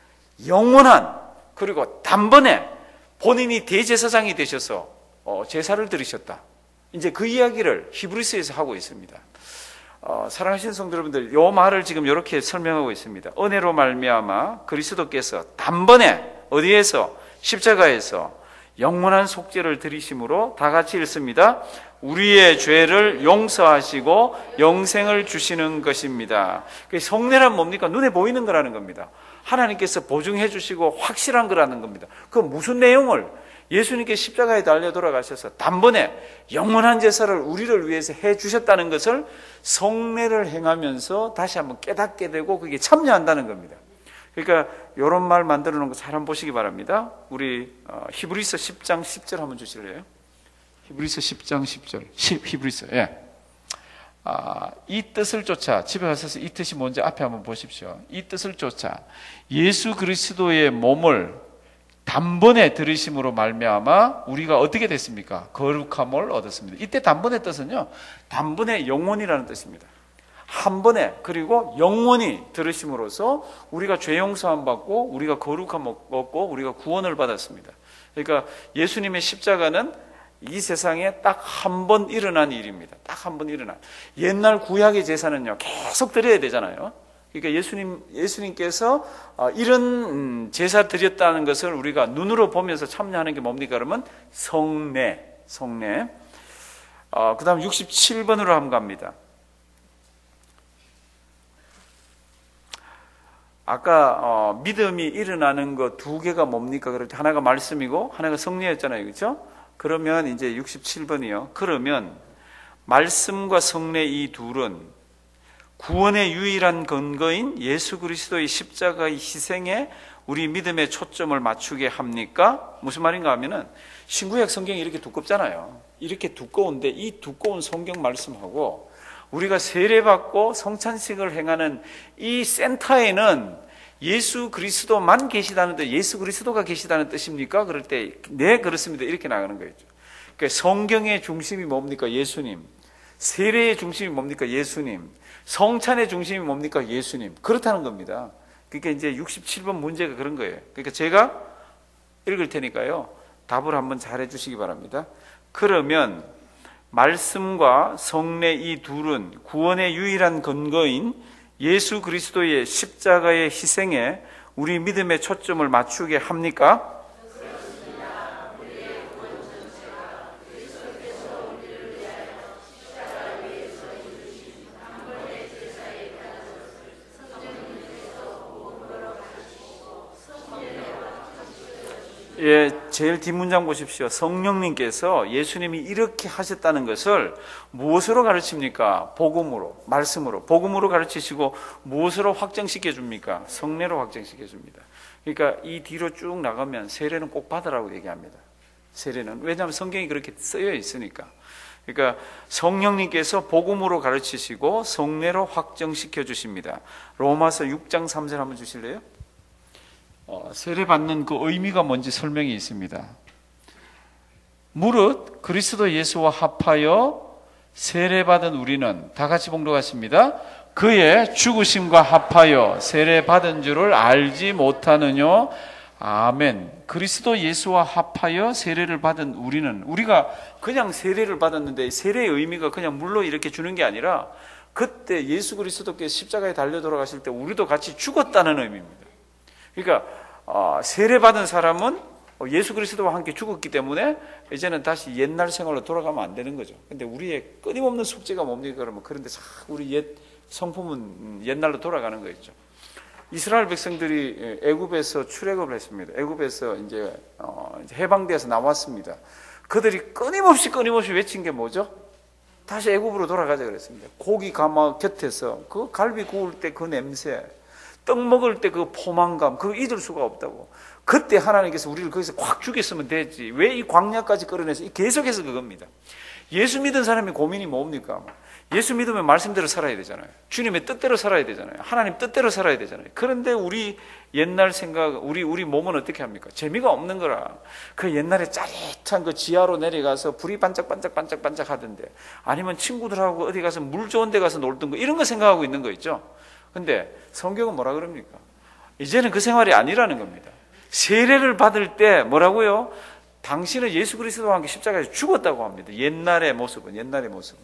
영원한, 그리고 단번에 본인이 대제사장이 되셔서 제사를 드리셨다. 이제 그 이야기를 히브리서에서 하고 있습니다. 어, 사랑하시는 성도 여러분들, 이 말을 지금 이렇게 설명하고 있습니다. 은혜로 말미암아 그리스도께서 단번에 어디에서? 십자가에서 영원한 속죄를 드리심으로, 다 같이 읽습니다. 우리의 죄를 용서하시고 영생을 주시는 것입니다. 성례란 뭡니까? 눈에 보이는 거라는 겁니다. 하나님께서 보증해 주시고 확실한 거라는 겁니다. 그 무슨 내용을? 예수님께 십자가에 달려 돌아가셔서 단번에 영원한 제사를 우리를 위해서 해 주셨다는 것을 성례를 행하면서 다시 한번 깨닫게 되고 그게 참여한다는 겁니다. 그러니까 이런 말 만들어 놓은 거 잘 한번 보시기 바랍니다. 우리 히브리서 십 장 십 절 한번 주실래요? 히브리서 십 장 십 절. 히브리서. 예. 아, 이 뜻을 쫓아, 집에 가셔서 이 뜻이 뭔지 앞에 한번 보십시오. 이 뜻을 쫓아 예수 그리스도의 몸을 단번에 들으심으로 말미암아 우리가 어떻게 됐습니까? 거룩함을 얻었습니다. 이때 단번의 뜻은요, 단번에 영원이라는 뜻입니다. 한 번에, 그리고 영원히 들으심으로써 우리가 죄 용서함 받고 우리가 거룩함 얻고 우리가 구원을 받았습니다. 그러니까 예수님의 십자가는 이 세상에 딱 한 번 일어난 일입니다. 딱 한 번 일어난. 옛날 구약의 제사는요, 계속 드려야 되잖아요. 그러니까 예수님, 예수님께서 이런 제사 드렸다는 것을 우리가 눈으로 보면서 참여하는 게 뭡니까? 그러면 성례, 성례. 어, 그 다음 육십칠 번으로 한번 갑니다. 아까 어, 믿음이 일어나는 거 두 개가 뭡니까? 그렇죠? 하나가 말씀이고 하나가 성례였잖아요, 그렇죠? 그러면 이제 육십칠 번이요. 그러면 말씀과 성례 이 둘은 구원의 유일한 근거인 예수 그리스도의 십자가의 희생에 우리 믿음의 초점을 맞추게 합니까? 무슨 말인가 하면은 신구약 성경이 이렇게 두껍잖아요. 이렇게 두꺼운데 이 두꺼운 성경 말씀하고 우리가 세례받고 성찬식을 행하는 이 센터에는 예수 그리스도만 계시다는데 예수 그리스도가 계시다는 뜻입니까? 그럴 때 네, 그렇습니다. 이렇게 나가는 거죠. 그러니까 성경의 중심이 뭡니까? 예수님. 세례의 중심이 뭡니까? 예수님. 성찬의 중심이 뭡니까? 예수님. 그렇다는 겁니다. 그러니까 이제 육십칠 번 문제가 그런 거예요. 그러니까 제가 읽을 테니까요, 답을 한번 잘 해주시기 바랍니다. 그러면 말씀과 성례 이 둘은 구원의 유일한 근거인 예수 그리스도의 십자가의 희생에 우리 믿음의 초점을 맞추게 합니까? 예, 제일 뒷문장 보십시오. 성령님께서 예수님이 이렇게 하셨다는 것을 무엇으로 가르칩니까? 복음으로, 말씀으로, 복음으로 가르치시고 무엇으로 확정시켜 줍니까? 성례로 확정시켜 줍니다. 그러니까 이 뒤로 쭉 나가면 세례는 꼭 받으라고 얘기합니다. 세례는. 왜냐하면 성경이 그렇게 쓰여 있으니까. 그러니까 성령님께서 복음으로 가르치시고 성례로 확정시켜 주십니다. 로마서 육 장 삼 절 한번 주실래요? 어, 세례받는 그 의미가 뭔지 설명이 있습니다. 무릇 그리스도 예수와 합하여 세례받은 우리는, 다 같이 봉독하십니다. 그의 죽으심과 합하여 세례받은 줄을 알지 못하느뇨. 아멘. 그리스도 예수와 합하여 세례를 받은 우리는, 우리가 그냥 세례를 받았는데 세례의 의미가 그냥 물로 이렇게 주는 게 아니라 그때 예수 그리스도께서 십자가에 달려 돌아가실 때 우리도 같이 죽었다는 의미입니다. 그러니까 어, 세례받은 사람은 예수 그리스도와 함께 죽었기 때문에 이제는 다시 옛날 생활로 돌아가면 안 되는 거죠. 근데 우리의 끊임없는 숙제가 뭡니까? 그러면 그런데 자꾸 우리 옛 성품은 옛날로 돌아가는 거였죠. 이스라엘 백성들이 애굽에서 출애굽을 했습니다. 애굽에서 이제, 어, 이제 해방돼서 나왔습니다. 그들이 끊임없이 끊임없이 외친 게 뭐죠? 다시 애굽으로 돌아가자 그랬습니다. 고기 가마 곁에서 그 갈비 구울 때 그 냄새, 떡 먹을 때 그 포만감, 그거 잊을 수가 없다고. 그때 하나님께서 우리를 거기서 확 죽였으면 되지. 왜 이 광야까지 끌어내서 계속해서 그겁니다. 예수 믿은 사람이 고민이 뭡니까? 예수 믿으면 말씀대로 살아야 되잖아요. 주님의 뜻대로 살아야 되잖아요. 하나님 뜻대로 살아야 되잖아요. 그런데 우리 옛날 생각, 우리 우리 몸은 어떻게 합니까? 재미가 없는 거라. 그 옛날에 짜릿한 그 지하로 내려가서 불이 반짝반짝 반짝반짝 하던데, 아니면 친구들하고 어디 가서 물 좋은 데 가서 놀던 거, 이런 거 생각하고 있는 거 있죠. 근데 성경은 뭐라 그럽니까? 이제는 그 생활이 아니라는 겁니다. 세례를 받을 때 뭐라고요? 당신은 예수 그리스도와 함께 십자가에서 죽었다고 합니다. 옛날의 모습은, 옛날의 모습은.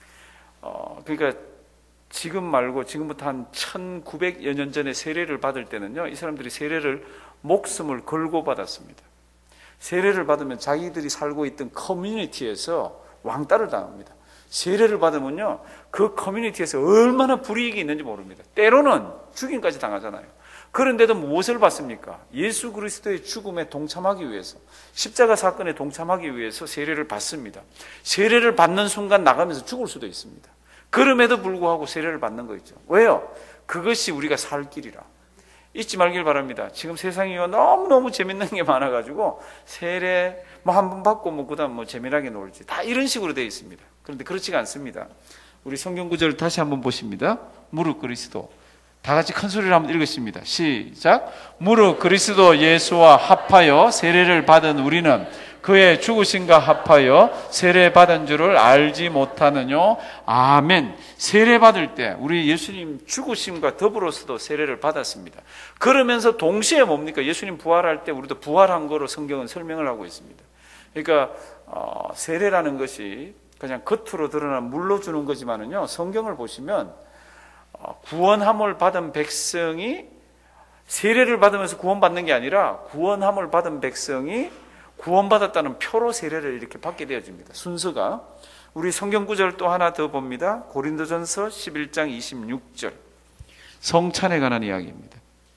어, 그러니까 지금 말고 지금부터 한 천구백여 년 전에 세례를 받을 때는요, 이 사람들이 세례를 목숨을 걸고 받았습니다. 세례를 받으면 자기들이 살고 있던 커뮤니티에서 왕따를 당합니다. 세례를 받으면요, 그 커뮤니티에서 얼마나 불이익이 있는지 모릅니다. 때로는 죽임까지 당하잖아요. 그런데도 무엇을 받습니까? 예수 그리스도의 죽음에 동참하기 위해서, 십자가 사건에 동참하기 위해서 세례를 받습니다. 세례를 받는 순간 나가면서 죽을 수도 있습니다. 그럼에도 불구하고 세례를 받는 거 있죠. 왜요? 그것이 우리가 살 길이라. 잊지 말길 바랍니다. 지금 세상이 너무너무 재밌는 게 많아가지고 세례 뭐 한 번 받고 뭐 그다음 뭐 재미나게 놀지, 다 이런 식으로 되어 있습니다. 그런데 그렇지가 않습니다. 우리 성경 구절 다시 한번 보십니다. 무릇 그리스도, 다 같이 큰 소리로 한번 읽겠습니다. 시작. 무릇 그리스도 예수와 합하여 세례를 받은 우리는 그의 죽으심과 합하여 세례 받은 줄을 알지 못하느뇨. 아멘. 세례 받을 때 우리 예수님 죽으심과 더불어서도 세례를 받았습니다. 그러면서 동시에 뭡니까? 예수님 부활할 때 우리도 부활한 거로 성경은 설명을 하고 있습니다. 그러니까 어, 세례라는 것이 그냥 겉으로 드러난 물로 주는 거지만은요, 성경을 보시면 어, 구원함을 받은 백성이 세례를 받으면서 구원받는 게 아니라 구원함을 받은 백성이 구원받았다는 표로 세례를 이렇게 받게 되어집니다. 순서가. 우리 성경 구절 또 하나 더 봅니다. 고린도전서 십일 장 이십육 절. 성찬에 관한 이야기입니다.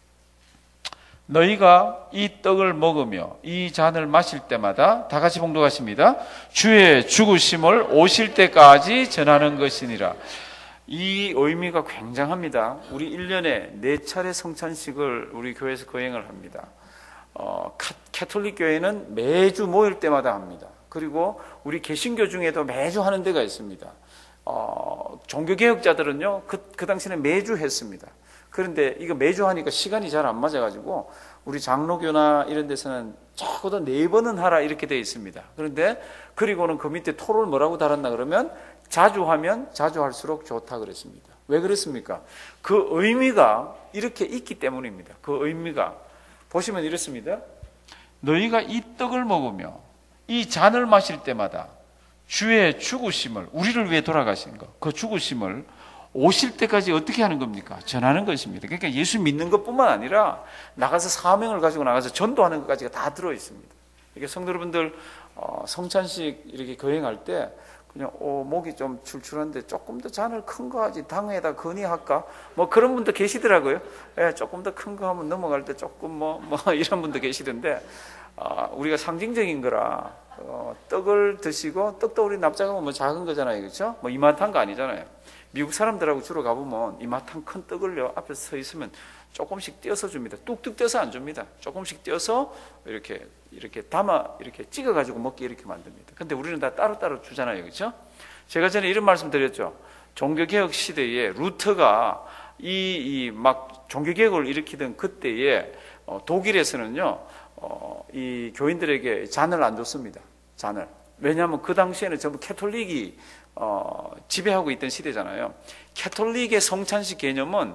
너희가 이 떡을 먹으며 이 잔을 마실 때마다, 다 같이 봉독하십니다. 주의 죽으심을 오실 때까지 전하는 것이니라. 이 의미가 굉장합니다. 우리 일 년에 네 차례 성찬식을 우리 교회에서 거행을 합니다. 어, 캐톨릭 교회는 매주 모일 때마다 합니다. 그리고 우리 개신교 중에도 매주 하는 데가 있습니다. 어, 종교개혁자들은요 그, 그 당시에는 매주 했습니다. 그런데 이거 매주 하니까 시간이 잘 안 맞아가지고 우리 장로교나 이런 데서는 적어도 네 번은 하라 이렇게 되어 있습니다. 그런데 그리고는 그 밑에 토를 뭐라고 달았나 그러면 자주 하면 자주 할수록 좋다 그랬습니다. 왜 그랬습니까? 그 의미가 이렇게 있기 때문입니다. 그 의미가 보시면 이렇습니다. 너희가 이 떡을 먹으며 이 잔을 마실 때마다 주의 죽으심을, 우리를 위해 돌아가신 것, 그 죽으심을 오실 때까지 어떻게 하는 겁니까? 전하는 것입니다. 그러니까 예수 믿는 것뿐만 아니라 나가서 사명을 가지고 나가서 전도하는 것까지가 다 들어 있습니다. 이게 성도 여러분들 어, 성찬식 이렇게 거행할 때 그냥 어, 목이 좀 출출한데 조금 더 잔을 큰 거 하지 당에다 건의할까? 뭐 그런 분도 계시더라고요. 예, 조금 더 큰 거 하면 넘어갈 때 조금 뭐, 뭐 이런 분도 계시던데 어, 우리가 상징적인 거라 어, 떡을 드시고 떡도 우리 납작하면 뭐 작은 거잖아요, 그렇죠? 뭐 이만한 거 아니잖아요. 미국 사람들하고 주로 가보면 이만한 큰 떡을요 앞에서 서 있으면 조금씩 떼어서 줍니다. 뚝뚝 떼어서 안 줍니다. 조금씩 떼어서 이렇게 이렇게 담아 이렇게 찍어가지고 먹게 이렇게 만듭니다. 근데 우리는 다 따로따로 주잖아요, 그렇죠? 제가 전에 이런 말씀 드렸죠. 종교개혁 시대에 루터가 이 막 종교개혁을 일으키던 그때에 어, 독일에서는요 어, 이 교인들에게 잔을 안 줬습니다. 잔을. 왜냐하면 그 당시에는 전부 캐톨릭이 어, 지배하고 있던 시대잖아요. 캐톨릭의 성찬식 개념은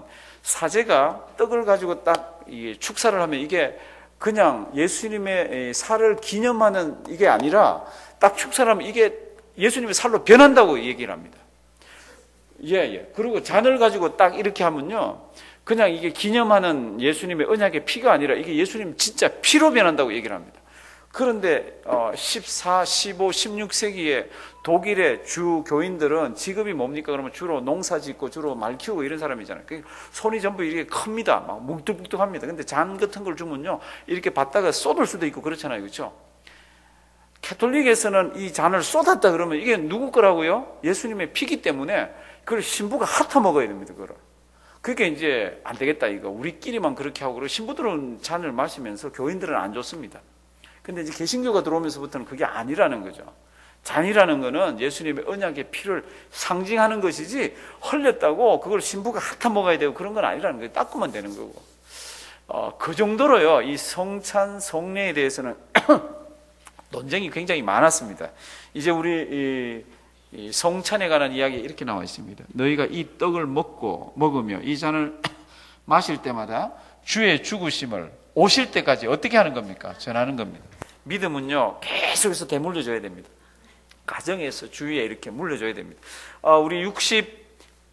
사제가 떡을 가지고 딱 이 축사를 하면 이게 그냥 예수님의 살을 기념하는 이게 아니라 딱 축사를 하면 이게 예수님의 살로 변한다고 얘기를 합니다. 예, 예. 그리고 잔을 가지고 딱 이렇게 하면요. 그냥 이게 기념하는 예수님의 언약의 피가 아니라 이게 예수님 진짜 피로 변한다고 얘기를 합니다. 그런데 십사, 십오, 십육 세기에 독일의 주 교인들은 직업이 뭡니까? 그러면 주로 농사 짓고 주로 말 키우고 이런 사람이잖아요. 손이 전부 이렇게 큽니다. 막 뭉뚝뭉뚝합니다. 근데 잔 같은 걸 주면요. 이렇게 받다가 쏟을 수도 있고 그렇잖아요. 그렇죠? 캐톨릭에서는 이 잔을 쏟았다 그러면 이게 누구 거라고요? 예수님의 피기 때문에 그걸 신부가 핥아 먹어야 됩니다. 그걸. 그게 이제 안 되겠다 이거. 우리끼리만 그렇게 하고 그리고 신부들은 잔을 마시면서 교인들은 안 줬습니다. 근데 이제 개신교가 들어오면서부터는 그게 아니라는 거죠. 잔이라는 거는 예수님의 언약의 피를 상징하는 것이지 흘렸다고 그걸 신부가 핥아 먹어야 되고 그런 건 아니라는 거예요. 닦으면 되는 거고. 어, 그 정도로요. 이 성찬 성례에 대해서는 논쟁이 굉장히 많았습니다. 이제 우리 이, 이 성찬에 관한 이야기 이렇게 나와 있습니다. 너희가 이 떡을 먹고 먹으며 이 잔을 마실 때마다 주의 죽으심을 오실 때까지 어떻게 하는 겁니까? 전하는 겁니다. 믿음은요 계속해서 되물려줘야 됩니다. 가정에서 주위에 이렇게 물려줘야 됩니다. 어, 우리 육십,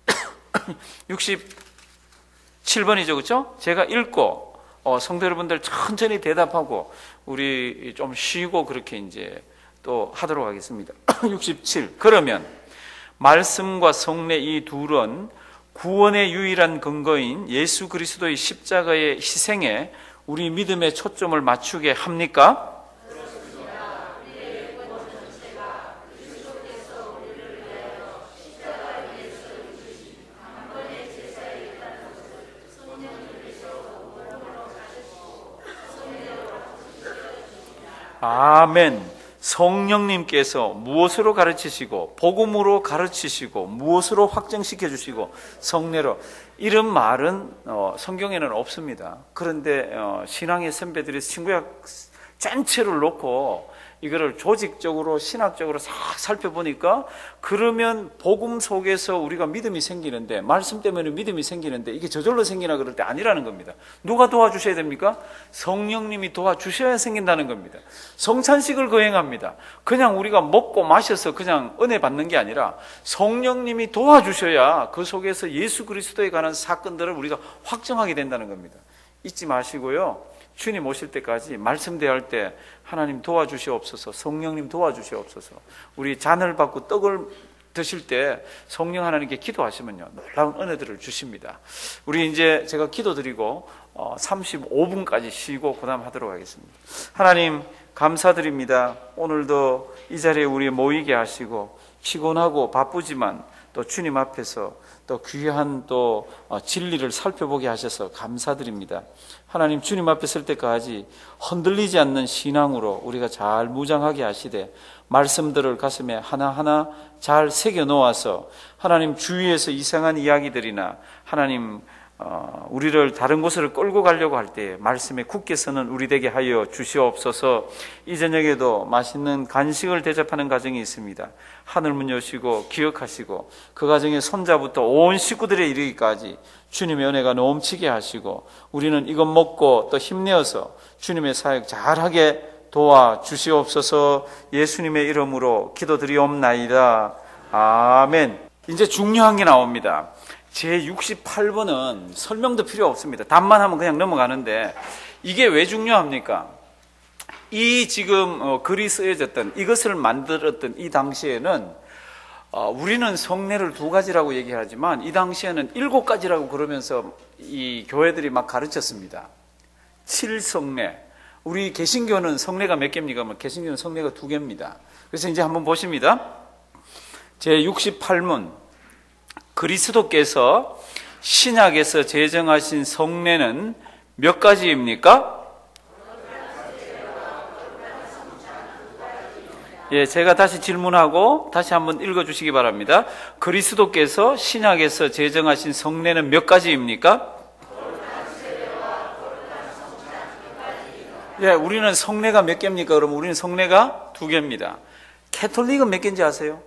육십칠 번이죠, 그렇죠? 제가 읽고 어, 성도 여러분들 천천히 대답하고 우리 좀 쉬고 그렇게 이제 또 하도록 하겠습니다. 육십칠. 그러면 말씀과 성례 이 둘은 구원의 유일한 근거인 예수 그리스도의 십자가의 희생에 우리 믿음의 초점을 맞추게 합니까? 아멘. 성령님께서 무엇으로 가르치시고 복음으로 가르치시고 무엇으로 확정시켜 주시고 성례로 이런 말은 어, 성경에는 없습니다. 그런데 어, 신앙의 선배들이 신구약 전체를 놓고 이거를 조직적으로 신학적으로 싹 살펴보니까 그러면 복음 속에서 우리가 믿음이 생기는데 말씀 때문에 믿음이 생기는데 이게 저절로 생기나 그럴 때 아니라는 겁니다. 누가 도와주셔야 됩니까? 성령님이 도와주셔야 생긴다는 겁니다. 성찬식을 거행합니다. 그냥 우리가 먹고 마셔서 그냥 은혜 받는 게 아니라 성령님이 도와주셔야 그 속에서 예수 그리스도에 관한 사건들을 우리가 확정하게 된다는 겁니다. 잊지 마시고요. 주님 오실 때까지 말씀 대할 때 하나님 도와주시옵소서, 성령님 도와주시옵소서. 우리 잔을 받고 떡을 드실 때 성령 하나님께 기도하시면요 놀라운 은혜들을 주십니다. 우리 이제 제가 기도드리고 삼십오 분까지 쉬고 그 다음 하도록 하겠습니다. 하나님 감사드립니다. 오늘도 이 자리에 우리 모이게 하시고 피곤하고 바쁘지만 또 주님 앞에서 또 귀한 또 진리를 살펴보게 하셔서 감사드립니다. 하나님, 주님 앞에 설 때까지 흔들리지 않는 신앙으로 우리가 잘 무장하게 하시되 말씀들을 가슴에 하나하나 잘 새겨 놓아서 하나님 주위에서 이상한 이야기들이나 하나님 어, 우리를 다른 곳으로 끌고 가려고 할 때 말씀에 굳게 서는 우리 되게 하여 주시옵소서. 이 저녁에도 맛있는 간식을 대접하는 가정이 있습니다. 하늘문 여시고 기억하시고 그 가정의 손자부터 온 식구들에 이르기까지 주님의 은혜가 넘치게 하시고 우리는 이것 먹고 또 힘내어서 주님의 사역 잘하게 도와주시옵소서. 예수님의 이름으로 기도드리옵나이다. 아멘. 이제 중요한 게 나옵니다. 제육십팔 번은 설명도 필요 없습니다. 답만 하면 그냥 넘어가는데 이게 왜 중요합니까? 이 지금 어, 글이 쓰여졌던 이것을 만들었던 이 당시에는 어, 우리는 성례를 두 가지라고 얘기하지만 이 당시에는 일곱 가지라고 그러면서 이 교회들이 막 가르쳤습니다. 칠성례. 우리 개신교는 성례가 몇 개입니까? 개신교는 성례가 두 개입니다. 그래서 이제 한번 보십니다. 제육십팔 문 그리스도께서 신약에서 제정하신 성례는 몇 가지입니까? 예, 제가 다시 질문하고 다시 한번 읽어주시기 바랍니다. 그리스도께서 신약에서 제정하신 성례는 몇 가지입니까? 예, 우리는 성례가 몇 개입니까? 그러면 우리는 성례가 두 개입니다. 캐톨릭은 몇 개인지 아세요?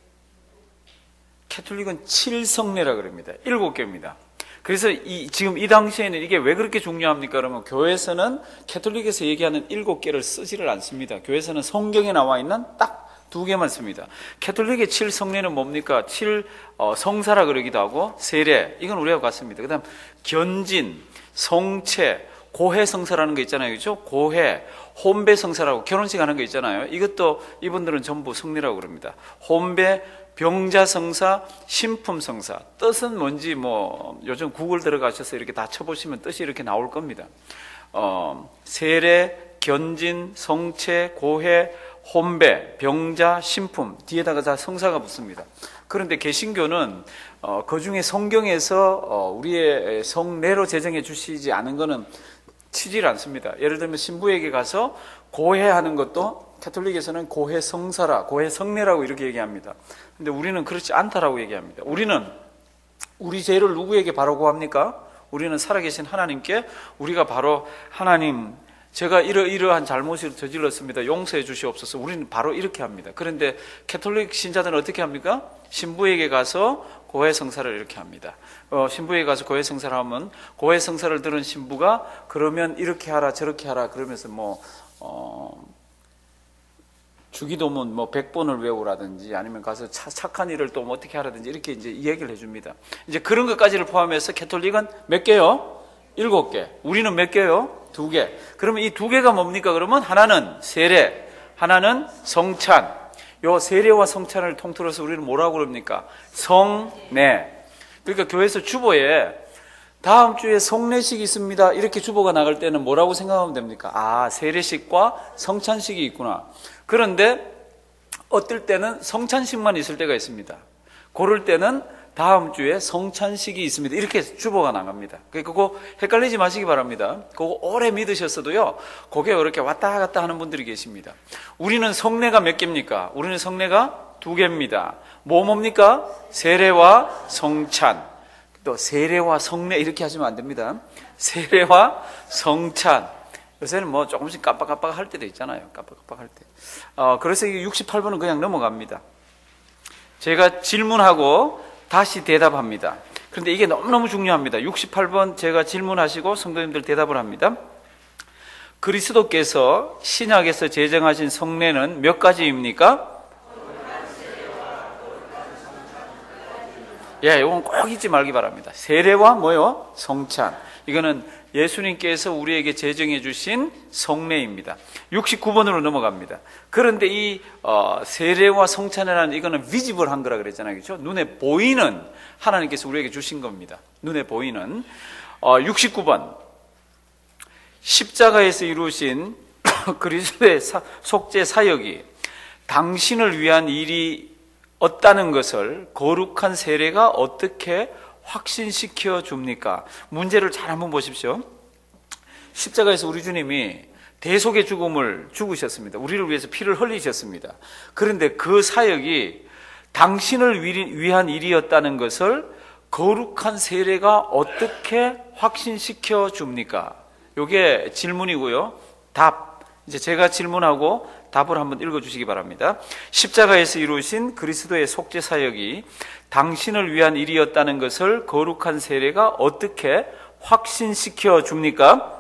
캐톨릭은 칠성례라 그럽니다. 일곱 개입니다. 그래서 이, 지금 이 당시에는 이게 왜 그렇게 중요합니까? 그러면 교회에서는 캐톨릭에서 얘기하는 일곱 개를 쓰지를 않습니다. 교회에서는 성경에 나와 있는 딱 두 개만 씁니다. 캐톨릭의 칠성례는 뭡니까? 칠 어, 성사라 그러기도 하고 세례, 이건 우리하고 같습니다. 그 다음 견진, 성체, 고해성사라는 거 있잖아요. 그렇죠? 고해, 혼배성사라고 결혼식 하는 거 있잖아요. 이것도 이분들은 전부 성례라고 그럽니다. 혼배, 병자성사, 신품성사. 뜻은 뭔지 뭐 요즘 구글 들어가셔서 이렇게 다 쳐보시면 뜻이 이렇게 나올 겁니다. 어, 세례, 견진, 성체, 고해, 혼배, 병자, 신품 뒤에다가 다 성사가 붙습니다. 그런데 개신교는 어, 그 중에 성경에서 어, 우리의 성례로 제정해 주시지 않은 거는 치질 않습니다. 예를 들면 신부에게 가서 고해하는 것도 캐톨릭에서는 고해 성사라, 고해 성례라고 이렇게 얘기합니다. 근데 우리는 그렇지 않다라고 얘기합니다. 우리는 우리 죄를 누구에게 바로 구합니까? 우리는 살아계신 하나님께 우리가 바로 하나님, 제가 이러이러한 잘못을 저질렀습니다. 용서해 주시옵소서. 우리는 바로 이렇게 합니다. 그런데 캐톨릭 신자들은 어떻게 합니까? 신부에게 가서 고해 성사를 이렇게 합니다. 어, 신부에게 가서 고해 성사를 하면 고해 성사를 들은 신부가 그러면 이렇게 하라 저렇게 하라 그러면서 뭐 어, 주기도문 뭐 백 번을 외우라든지 아니면 가서 차, 착한 일을 또 뭐 어떻게 하라든지 이렇게 이제 이야기를 해줍니다. 이제 그런 것까지를 포함해서 캐톨릭은 몇 개요? 일곱 개. 우리는 몇 개요? 두 개. 그러면 이 두 개가 뭡니까? 그러면 하나는 세례, 하나는 성찬. 요 세례와 성찬을 통틀어서 우리는 뭐라고 그럽니까? 성례. 그러니까 교회에서 주보에 다음 주에 성례식이 있습니다. 이렇게 주보가 나갈 때는 뭐라고 생각하면 됩니까? 아, 세례식과 성찬식이 있구나. 그런데 어떨 때는 성찬식만 있을 때가 있습니다. 그럴 때는 다음 주에 성찬식이 있습니다. 이렇게 주보가 나갑니다. 그거 헷갈리지 마시기 바랍니다. 그거 오래 믿으셨어도요, 그게 이렇게 왔다 갔다 하는 분들이 계십니다. 우리는 성례가 몇 개입니까? 우리는 성례가 두 개입니다. 뭐 뭡니까? 세례와 성찬. 또 세례와 성례 이렇게 하시면 안 됩니다. 세례와 성찬. 요새는 뭐 조금씩 깜빡깜빡 할 때도 있잖아요. 깜빡깜빡 할 때. 어, 그래서 육십팔 번은 그냥 넘어갑니다. 제가 질문하고 다시 대답합니다. 그런데 이게 너무너무 중요합니다. 육십팔 번 제가 질문하시고 성도님들 대답을 합니다. 그리스도께서 신약에서 제정하신 성례는 몇 가지입니까? 예, 이건 꼭 잊지 말기 바랍니다. 세례와 뭐요? 성찬. 이거는 예수님께서 우리에게 제정해 주신 성례입니다. 육십구 번으로 넘어갑니다. 그런데 이 어, 세례와 성찬이라는 이거는 비지블한 거라 그랬잖아요. 그렇죠? 눈에 보이는 하나님께서 우리에게 주신 겁니다. 눈에 보이는. 어, 육십구 번. 십자가에서 이루신 그리스도의 사, 속죄 사역이 당신을 위한 일이 얻다는 것을 거룩한 세례가 어떻게 확신시켜 줍니까? 문제를 잘 한번 보십시오. 십자가에서 우리 주님이 대속의 죽음을 죽으셨습니다. 우리를 위해서 피를 흘리셨습니다. 그런데 그 사역이 당신을 위한 일이었다는 것을 거룩한 세례가 어떻게 확신시켜 줍니까? 이게 질문이고요. 답. 이제 제가 질문하고 답을 한번 읽어주시기 바랍니다. 십자가에서 이루신 그리스도의 속죄 사역이 당신을 위한 일이었다는 것을 거룩한 세례가 어떻게 확신시켜 줍니까?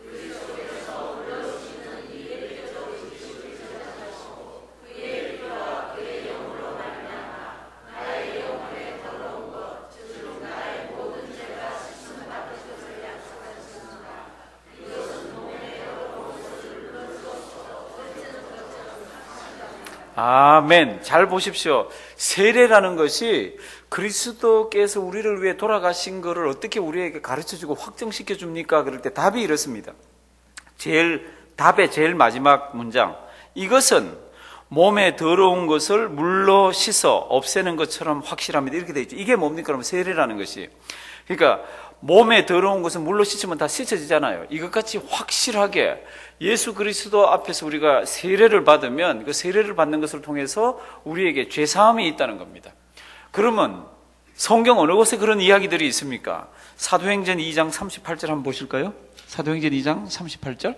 아멘. 잘 보십시오. 세례라는 것이 그리스도께서 우리를 위해 돌아가신 것을 어떻게 우리에게 가르쳐주고 확정시켜 줍니까? 그럴 때 답이 이렇습니다. 제일 답의 제일 마지막 문장. 이것은 몸에 더러운 것을 물로 씻어 없애는 것처럼 확실합니다. 이렇게 되어 있죠. 이게 뭡니까? 그러면 세례라는 것이. 그러니까 몸에 더러운 것은 물로 씻으면 다 씻어지잖아요. 이것같이 확실하게 예수 그리스도 앞에서 우리가 세례를 받으면 그 세례를 받는 것을 통해서 우리에게 죄사함이 있다는 겁니다. 그러면 성경 어느 곳에 그런 이야기들이 있습니까? 사도행전 이 장 삼십팔 절 한번 보실까요? 사도행전 이 장 삼십팔 절.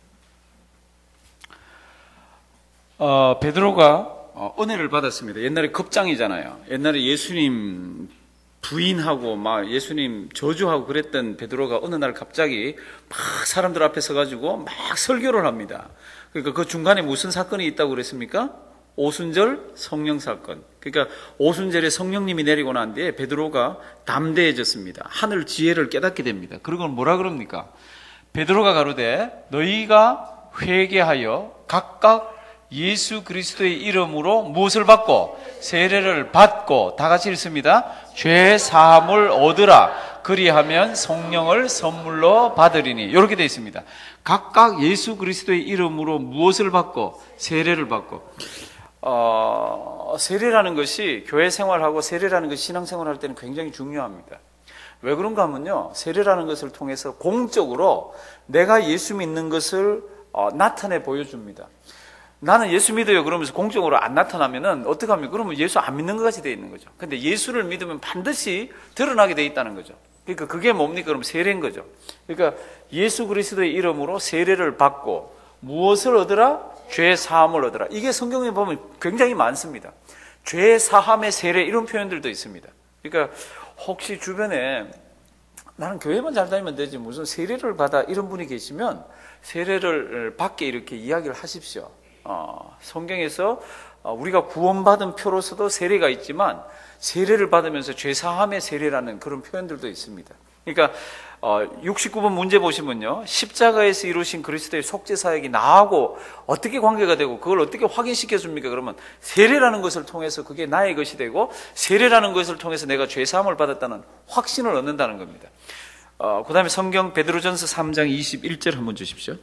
어, 베드로가 어, 은혜를 받았습니다. 옛날에 겁장이잖아요. 옛날에 예수님 부인하고 막 예수님 저주하고 그랬던 베드로가 어느 날 갑자기 막 사람들 앞에 서가지고 막 설교를 합니다. 그러니까 그 중간에 무슨 사건이 있다고 그랬습니까? 오순절 성령 사건. 그러니까 오순절에 성령님이 내리고 난 뒤에 베드로가 담대해졌습니다. 하늘 지혜를 깨닫게 됩니다. 그리고 뭐라 그럽니까? 베드로가 가로되 너희가 회개하여 각각 예수 그리스도의 이름으로 무엇을 받고 세례를 받고 다 같이 읽습니다. 죄 사함을 얻으라. 그리하면 성령을 선물로 받으리니. 이렇게 되어 있습니다. 각각 예수 그리스도의 이름으로 무엇을 받고 세례를 받고. 어, 세례라는 것이 교회 생활하고 세례라는 것이 신앙생활 할 때는 굉장히 중요합니다. 왜 그런가 하면요, 세례라는 것을 통해서 공적으로 내가 예수 믿는 것을 어, 나타내 보여줍니다. 나는 예수 믿어요 그러면서 공적으로 안 나타나면은 어떡합니까? 그러면 예수 안 믿는 것 같이 돼 있는 거죠. 근데 예수를 믿으면 반드시 드러나게 돼 있다는 거죠. 그러니까 그게 뭡니까? 그럼 세례인 거죠. 그러니까 예수 그리스도의 이름으로 세례를 받고 무엇을 얻으라? 죄 사함을 얻으라. 이게 성경에 보면 굉장히 많습니다. 죄 사함의 세례 이런 표현들도 있습니다. 그러니까 혹시 주변에 나는 교회만 잘 다니면 되지 무슨 세례를 받아 이런 분이 계시면 세례를 받게 이렇게 이야기를 하십시오. 어, 성경에서 우리가 구원받은 표로서도 세례가 있지만 세례를 받으면서 죄사함의 세례라는 그런 표현들도 있습니다. 그러니까 어, 육십구 번 문제 보시면요, 십자가에서 이루신 그리스도의 속죄 사역이 나하고 어떻게 관계가 되고 그걸 어떻게 확인시켜 줍니까? 그러면 세례라는 것을 통해서 그게 나의 것이 되고 세례라는 것을 통해서 내가 죄사함을 받았다는 확신을 얻는다는 겁니다. 어, 그 다음에 성경 베드로전서 삼 장 이십일 절 한번 주십시오.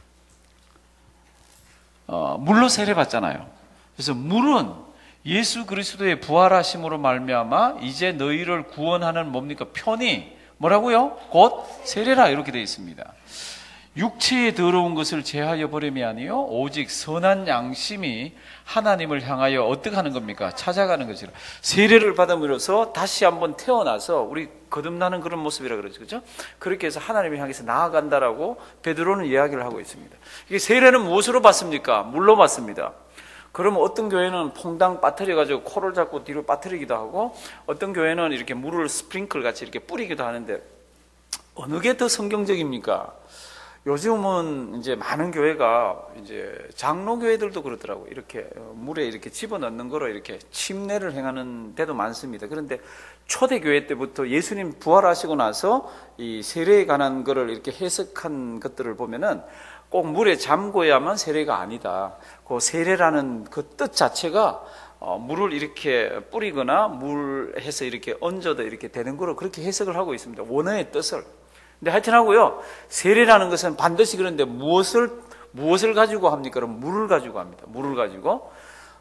어, 물로 세례 받잖아요. 그래서 물은 예수 그리스도의 부활하심으로 말미암아 이제 너희를 구원하는 뭡니까? 편이 뭐라고요? 곧 세례라 이렇게 되어 있습니다. 육체의 더러운 것을 제하여 버림이 아니요 오직 선한 양심이 하나님을 향하여 어떻게 하는 겁니까? 찾아가는 것이라. 세례를 받음으로써 다시 한번 태어나서 우리 거듭나는 그런 모습이라 그러죠. 그렇죠? 그렇게 해서 하나님을 향해서 나아간다라고 베드로는 이야기를 하고 있습니다. 이게 세례는 무엇으로 받습니까? 물로 받습니다. 그러면 어떤 교회는 퐁당 빠뜨려 가지고 코를 잡고 뒤로 빠뜨리기도 하고 어떤 교회는 이렇게 물을 스프링클 같이 이렇게 뿌리기도 하는데 어느 게 더 성경적입니까? 요즘은 이제 많은 교회가 이제 장로 교회들도 그렇더라고요. 이렇게 물에 이렇게 집어넣는 거로 이렇게 침례를 행하는 데도 많습니다. 그런데 초대 교회 때부터 예수님 부활하시고 나서 이 세례에 관한 거를 이렇게 해석한 것들을 보면은 꼭 물에 잠궈야만 세례가 아니다. 그 세례라는 그 뜻 자체가 어, 물을 이렇게 뿌리거나 물 해서 이렇게 얹어도 이렇게 되는 거로 그렇게 해석을 하고 있습니다. 원어의 뜻을. 근데 하여튼 하고요, 세례라는 것은 반드시 그런데 무엇을, 무엇을 가지고 합니까? 그럼 물을 가지고 합니다. 물을 가지고.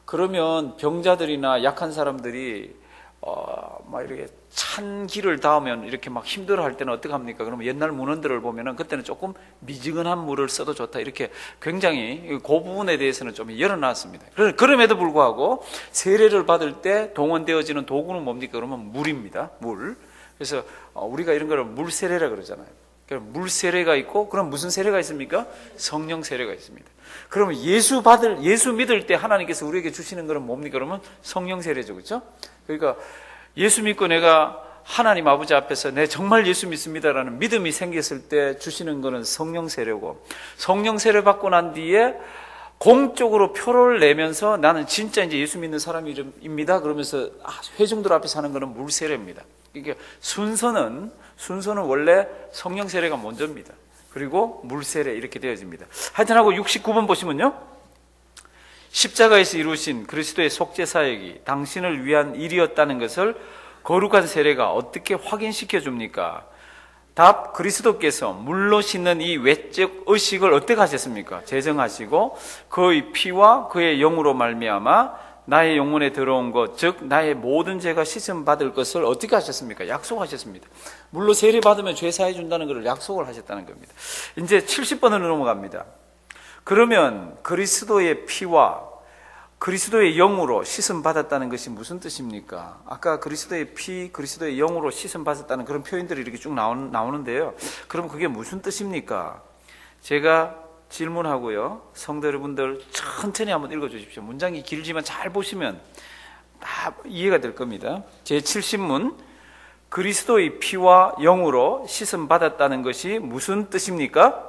그러면 병자들이나 약한 사람들이 어, 막 이렇게 찬 기를 닿으면 이렇게 막 힘들어 할 때는 어떻게 합니까? 그러면 옛날 문헌들을 보면은 그때는 조금 미지근한 물을 써도 좋다. 이렇게 굉장히 그 부분에 대해서는 좀 열어놨습니다. 그럼에도 불구하고 세례를 받을 때 동원되어지는 도구는 뭡니까? 그러면 물입니다. 물. 그래서 우리가 이런 걸 물 세례라 그러잖아요. 물 세례가 있고, 그럼 무슨 세례가 있습니까? 성령 세례가 있습니다. 그러면 예수 받을, 예수 믿을 때 하나님께서 우리에게 주시는 것은 뭡니까? 그러면 성령 세례죠. 그렇죠? 그러니까 예수 믿고 내가 하나님 아버지 앞에서 내 정말 예수 믿습니다라는 믿음이 생겼을 때 주시는 것은 성령 세례고, 성령 세례 받고 난 뒤에 공적으로 표를 내면서 나는 진짜 이제 예수 믿는 사람입니다. 그러면서 회중들 앞에서 하는 것은 물 세례입니다. 이게 순서는 순서는 원래 성령 세례가 먼저입니다. 그리고 물 세례 이렇게 되어집니다. 하여튼 하고 육십구 번 보시면요, 십자가에서 이루신 그리스도의 속죄 사역이 당신을 위한 일이었다는 것을 거룩한 세례가 어떻게 확인시켜 줍니까? 답, 그리스도께서 물로 씻는 이 외적 의식을 어떻게 하셨습니까? 제정하시고 그의 피와 그의 영으로 말미암아 나의 영혼에 들어온 것, 즉 나의 모든 죄가 씻음 받을 것을 어떻게 하셨습니까? 약속하셨습니다. 물로 세례 받으면 죄 사해 준다는 것을 약속을 하셨다는 겁니다. 이제 칠십 번으로 넘어갑니다. 그러면 그리스도의 피와 그리스도의 영으로 씻음 받았다는 것이 무슨 뜻입니까? 아까 그리스도의 피, 그리스도의 영으로 씻음 받았다는 그런 표현들이 이렇게 쭉 나오는데요. 그럼 그게 무슨 뜻입니까? 제가 질문하고요, 성도 여러분들 천천히 한번 읽어주십시오. 문장이 길지만 잘 보시면 다 이해가 될 겁니다. 제칠십 문, 그리스도의 피와 영으로 씻음 받았다는 것이 무슨 뜻입니까?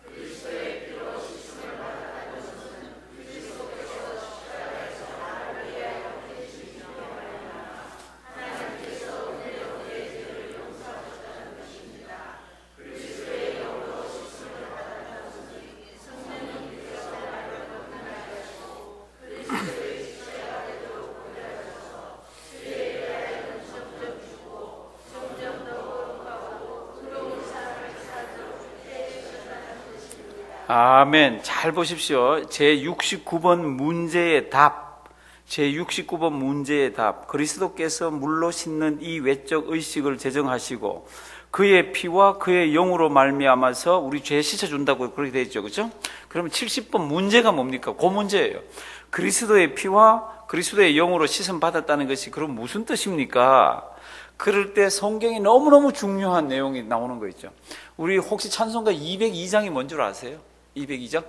아멘. 잘 보십시오. 제육십구 번 문제의 답, 제육십구 번 문제의 답, 그리스도께서 물로 씻는 이 외적 의식을 제정하시고 그의 피와 그의 영으로 말미암아서 우리 죄 씻어준다고 그렇게 되어 있죠. 그렇죠? 그러면 칠십 번 문제가 뭡니까? 그 문제예요. 그리스도의 피와 그리스도의 영으로 씻음 받았다는 것이 그럼 무슨 뜻입니까? 그럴 때 성경이 너무너무 중요한 내용이 나오는 거 있죠. 우리 혹시 찬송가 이백이 장이 뭔 줄 아세요? 이백이 장?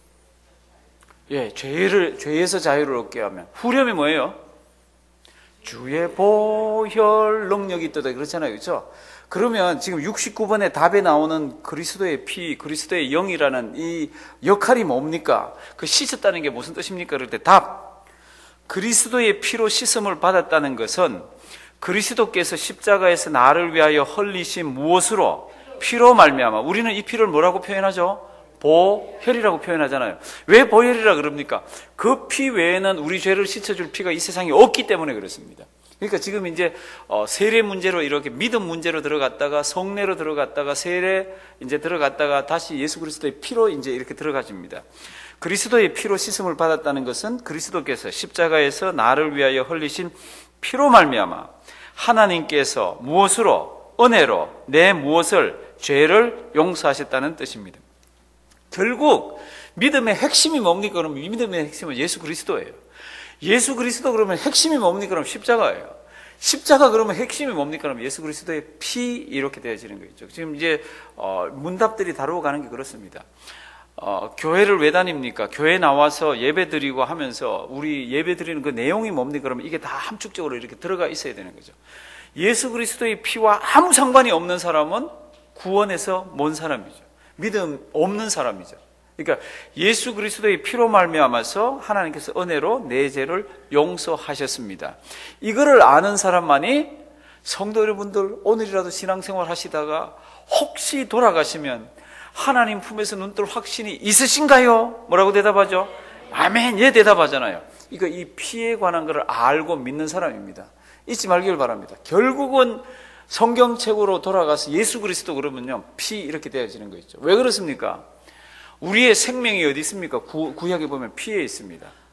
예, 죄를, 죄에서 자유를 얻게 하면. 후렴이 뭐예요? 주의 보혈 능력이 있도다. 그렇잖아요. 그렇죠? 그러면 지금 육십구 번의 답에 나오는 그리스도의 피, 그리스도의 영이라는 이 역할이 뭡니까? 그 씻었다는 게 무슨 뜻입니까? 그럴 때 답. 그리스도의 피로 씻음을 받았다는 것은 그리스도께서 십자가에서 나를 위하여 흘리신 무엇으로? 피로 말미암아. 우리는 이 피를 뭐라고 표현하죠? 보혈이라고 표현하잖아요. 왜 보혈이라 그럽니까? 그 피 외에는 우리 죄를 씻어줄 피가 이 세상에 없기 때문에 그렇습니다. 그러니까 지금 이제 세례 문제로 이렇게 믿음 문제로 들어갔다가 성례로 들어갔다가 세례 이제 들어갔다가 다시 예수 그리스도의 피로 이제 이렇게 들어가집니다. 그리스도의 피로 씻음을 받았다는 것은 그리스도께서 십자가에서 나를 위하여 흘리신 피로 말미암아 하나님께서 무엇으로? 은혜로 내 무엇을? 죄를 용서하셨다는 뜻입니다. 결국 믿음의 핵심이 뭡니까? 그러면 믿음의 핵심은 예수 그리스도예요. 예수 그리스도 그러면 핵심이 뭡니까? 그러면 십자가예요. 십자가 그러면 핵심이 뭡니까? 그러면 예수 그리스도의 피 이렇게 되어지는 거죠. 지금 이제 어, 문답들이 다루어 가는 게 그렇습니다. 어, 교회를 왜 다닙니까? 교회 나와서 예배 드리고 하면서 우리 예배 드리는 그 내용이 뭡니까? 그러면 이게 다 함축적으로 이렇게 들어가 있어야 되는 거죠. 예수 그리스도의 피와 아무 상관이 없는 사람은 구원에서 먼 사람이죠. 믿음 없는 사람이죠. 그러니까 예수 그리스도의 피로 말미암아서 하나님께서 은혜로 내 죄를 용서하셨습니다. 이거를 아는 사람만이 성도 여러분들 오늘이라도 신앙생활 하시다가 혹시 돌아가시면 하나님 품에서 눈뜰 확신이 있으신가요? 뭐라고 대답하죠? 아멘, 예 대답하잖아요. 이거 이 피에 관한 것을 알고 믿는 사람입니다. 잊지 말기를 바랍니다. 결국은 성경책으로 돌아가서 예수 그리스도 그러면요 피 이렇게 되어지는 거 있죠. 왜 그렇습니까? 우리의 생명이 어디 있습니까? 구, 구약에 보면 피에 있습니다.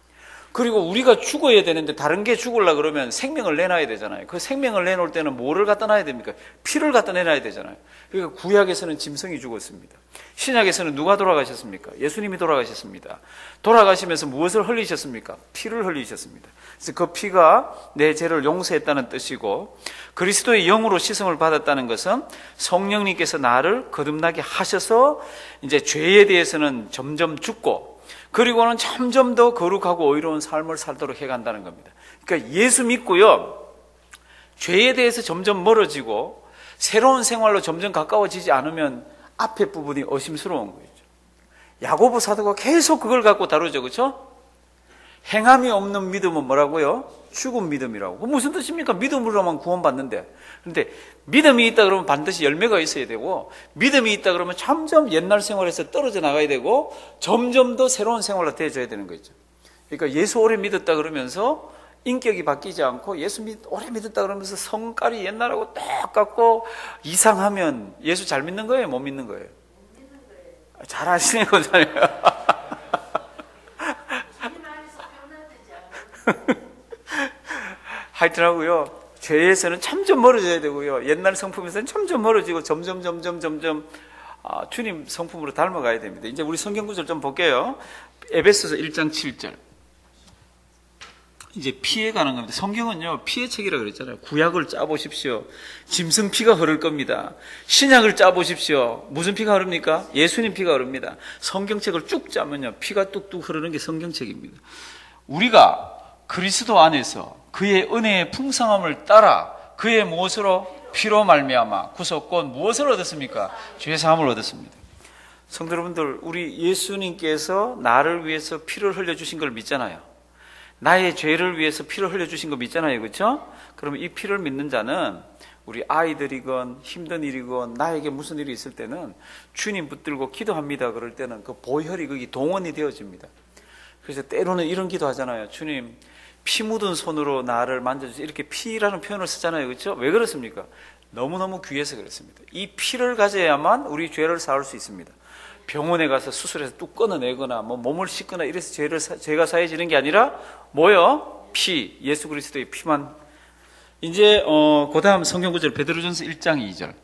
그리고 우리가 죽어야 되는데 다른 게 죽으려 그러면 생명을 내놔야 되잖아요. 그 생명을 내놓을 때는 뭐를 갖다 놔야 됩니까? 피를 갖다 내놔야 되잖아요. 그러니까 구약에서는 짐승이 죽었습니다. 신약에서는 누가 돌아가셨습니까? 예수님이 돌아가셨습니다. 돌아가시면서 무엇을 흘리셨습니까? 피를 흘리셨습니다. 그래서 그 피가 내 죄를 용서했다는 뜻이고, 그리스도의 영으로 시성을 받았다는 것은 성령님께서 나를 거듭나게 하셔서 이제 죄에 대해서는 점점 죽고, 그리고는 점점 더 거룩하고 의로운 삶을 살도록 해간다는 겁니다. 그러니까 예수 믿고요, 죄에 대해서 점점 멀어지고 새로운 생활로 점점 가까워지지 않으면 앞에 부분이 의심스러운 거죠. 야고보 사도가 계속 그걸 갖고 다루죠, 그렇죠? 행함이 없는 믿음은 뭐라고요? 죽은 믿음이라고. 그 무슨 뜻입니까? 믿음으로만 구원받는데. 그런데 믿음이 있다 그러면 반드시 열매가 있어야 되고, 믿음이 있다 그러면 점점 옛날 생활에서 떨어져 나가야 되고, 점점 더 새로운 생활로 되어져야 되는 거죠. 그러니까 예수 오래 믿었다 그러면서 인격이 바뀌지 않고, 예수 믿, 오래 믿었다 그러면서 성깔이 옛날하고 똑같고 이상하면 예수 잘 믿는 거예요? 못 믿는 거예요? 잘 아시는 거잖아요. 하여튼하고요, 죄에서는 점점 멀어져야 되고요, 옛날 성품에서는 점점 멀어지고 점점 점점 점점 아, 주님 성품으로 닮아가야 됩니다. 이제 우리 성경 구절 좀 볼게요. 에베소서 일 장 칠 절. 이제 피해 가는 겁니다. 성경은요, 피의 책이라고 그랬잖아요. 구약을 짜보십시오. 짐승 피가 흐를 겁니다. 신약을 짜보십시오. 무슨 피가 흐릅니까? 예수님 피가 흐릅니다. 성경책을 쭉 짜면요, 피가 뚝뚝 흐르는 게 성경책입니다. 우리가 그리스도 안에서 그의 은혜의 풍성함을 따라 그의 무엇으로? 피로 말미암아 구속권 무엇을 얻었습니까? 죄사함을 얻었습니다. 성도 여러분들, 우리 예수님께서 나를 위해서 피를 흘려주신 걸 믿잖아요. 나의 죄를 위해서 피를 흘려주신 거 믿잖아요, 그렇죠? 그러면 이 피를 믿는 자는 우리 아이들이건 힘든 일이건 나에게 무슨 일이 있을 때는 주님 붙들고 기도합니다. 그럴 때는 그 보혈이 거기 동원이 되어집니다. 그래서 때로는 이런 기도하잖아요. 주님, 피 묻은 손으로 나를 만져주세요. 이렇게 피라는 표현을 쓰잖아요, 그렇죠? 왜 그렇습니까? 너무너무 귀해서 그렇습니다. 이 피를 가져야만 우리 죄를 사할 수 있습니다. 병원에 가서 수술해서 뚝 끊어내거나 뭐 몸을 씻거나 이래서 죄를 죄가 사해지는 게 아니라 뭐요? 피, 예수 그리스도의 피만. 이제 어 그다음 성경 구절 베드로전서 일 장 이 절.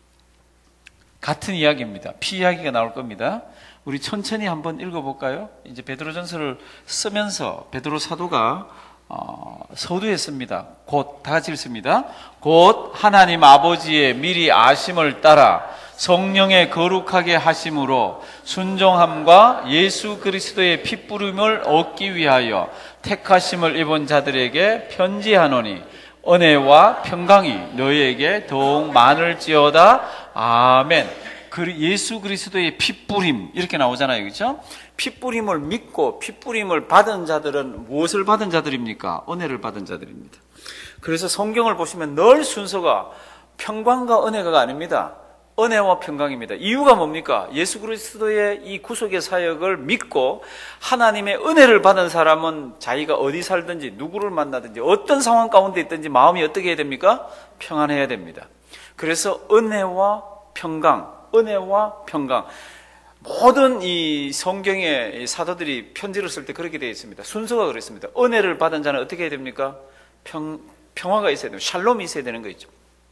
같은 이야기입니다. 피 이야기가 나올 겁니다. 우리 천천히 한번 읽어볼까요? 이제 베드로전서를 쓰면서 베드로 사도가 어, 서두했습니다. 곧 다 같이 읽습니다. 곧 하나님 아버지의 미리 아심을 따라 성령의 거룩하게 하심으로 순종함과 예수 그리스도의 핏부름을 얻기 위하여 택하심을 입은 자들에게 편지하노니 은혜와 평강이 너희에게 더욱 많을지어다. 아멘. 예수 그리스도의 핏부림 이렇게 나오잖아요, 그렇죠? 핏부림을 믿고 핏부림을 받은 자들은 무엇을 받은 자들입니까? 은혜를 받은 자들입니다. 그래서 성경을 보시면 늘 순서가 평강과 은혜가 아닙니다. 은혜와 평강입니다. 이유가 뭡니까? 예수 그리스도의 이 구속의 사역을 믿고 하나님의 은혜를 받은 사람은 자기가 어디 살든지 누구를 만나든지 어떤 상황 가운데 있든지 마음이 어떻게 해야 됩니까? 평안해야 됩니다. 그래서 은혜와 평강, 은혜와 평강. 모든 이 성경의 사도들이 편지를 쓸 때 그렇게 되어 있습니다. 순서가 그렇습니다. 은혜를 받은 자는 어떻게 해야 됩니까? 평, 평화가 있어야 됩니다. 샬롬이 있어야 되는 거 있죠.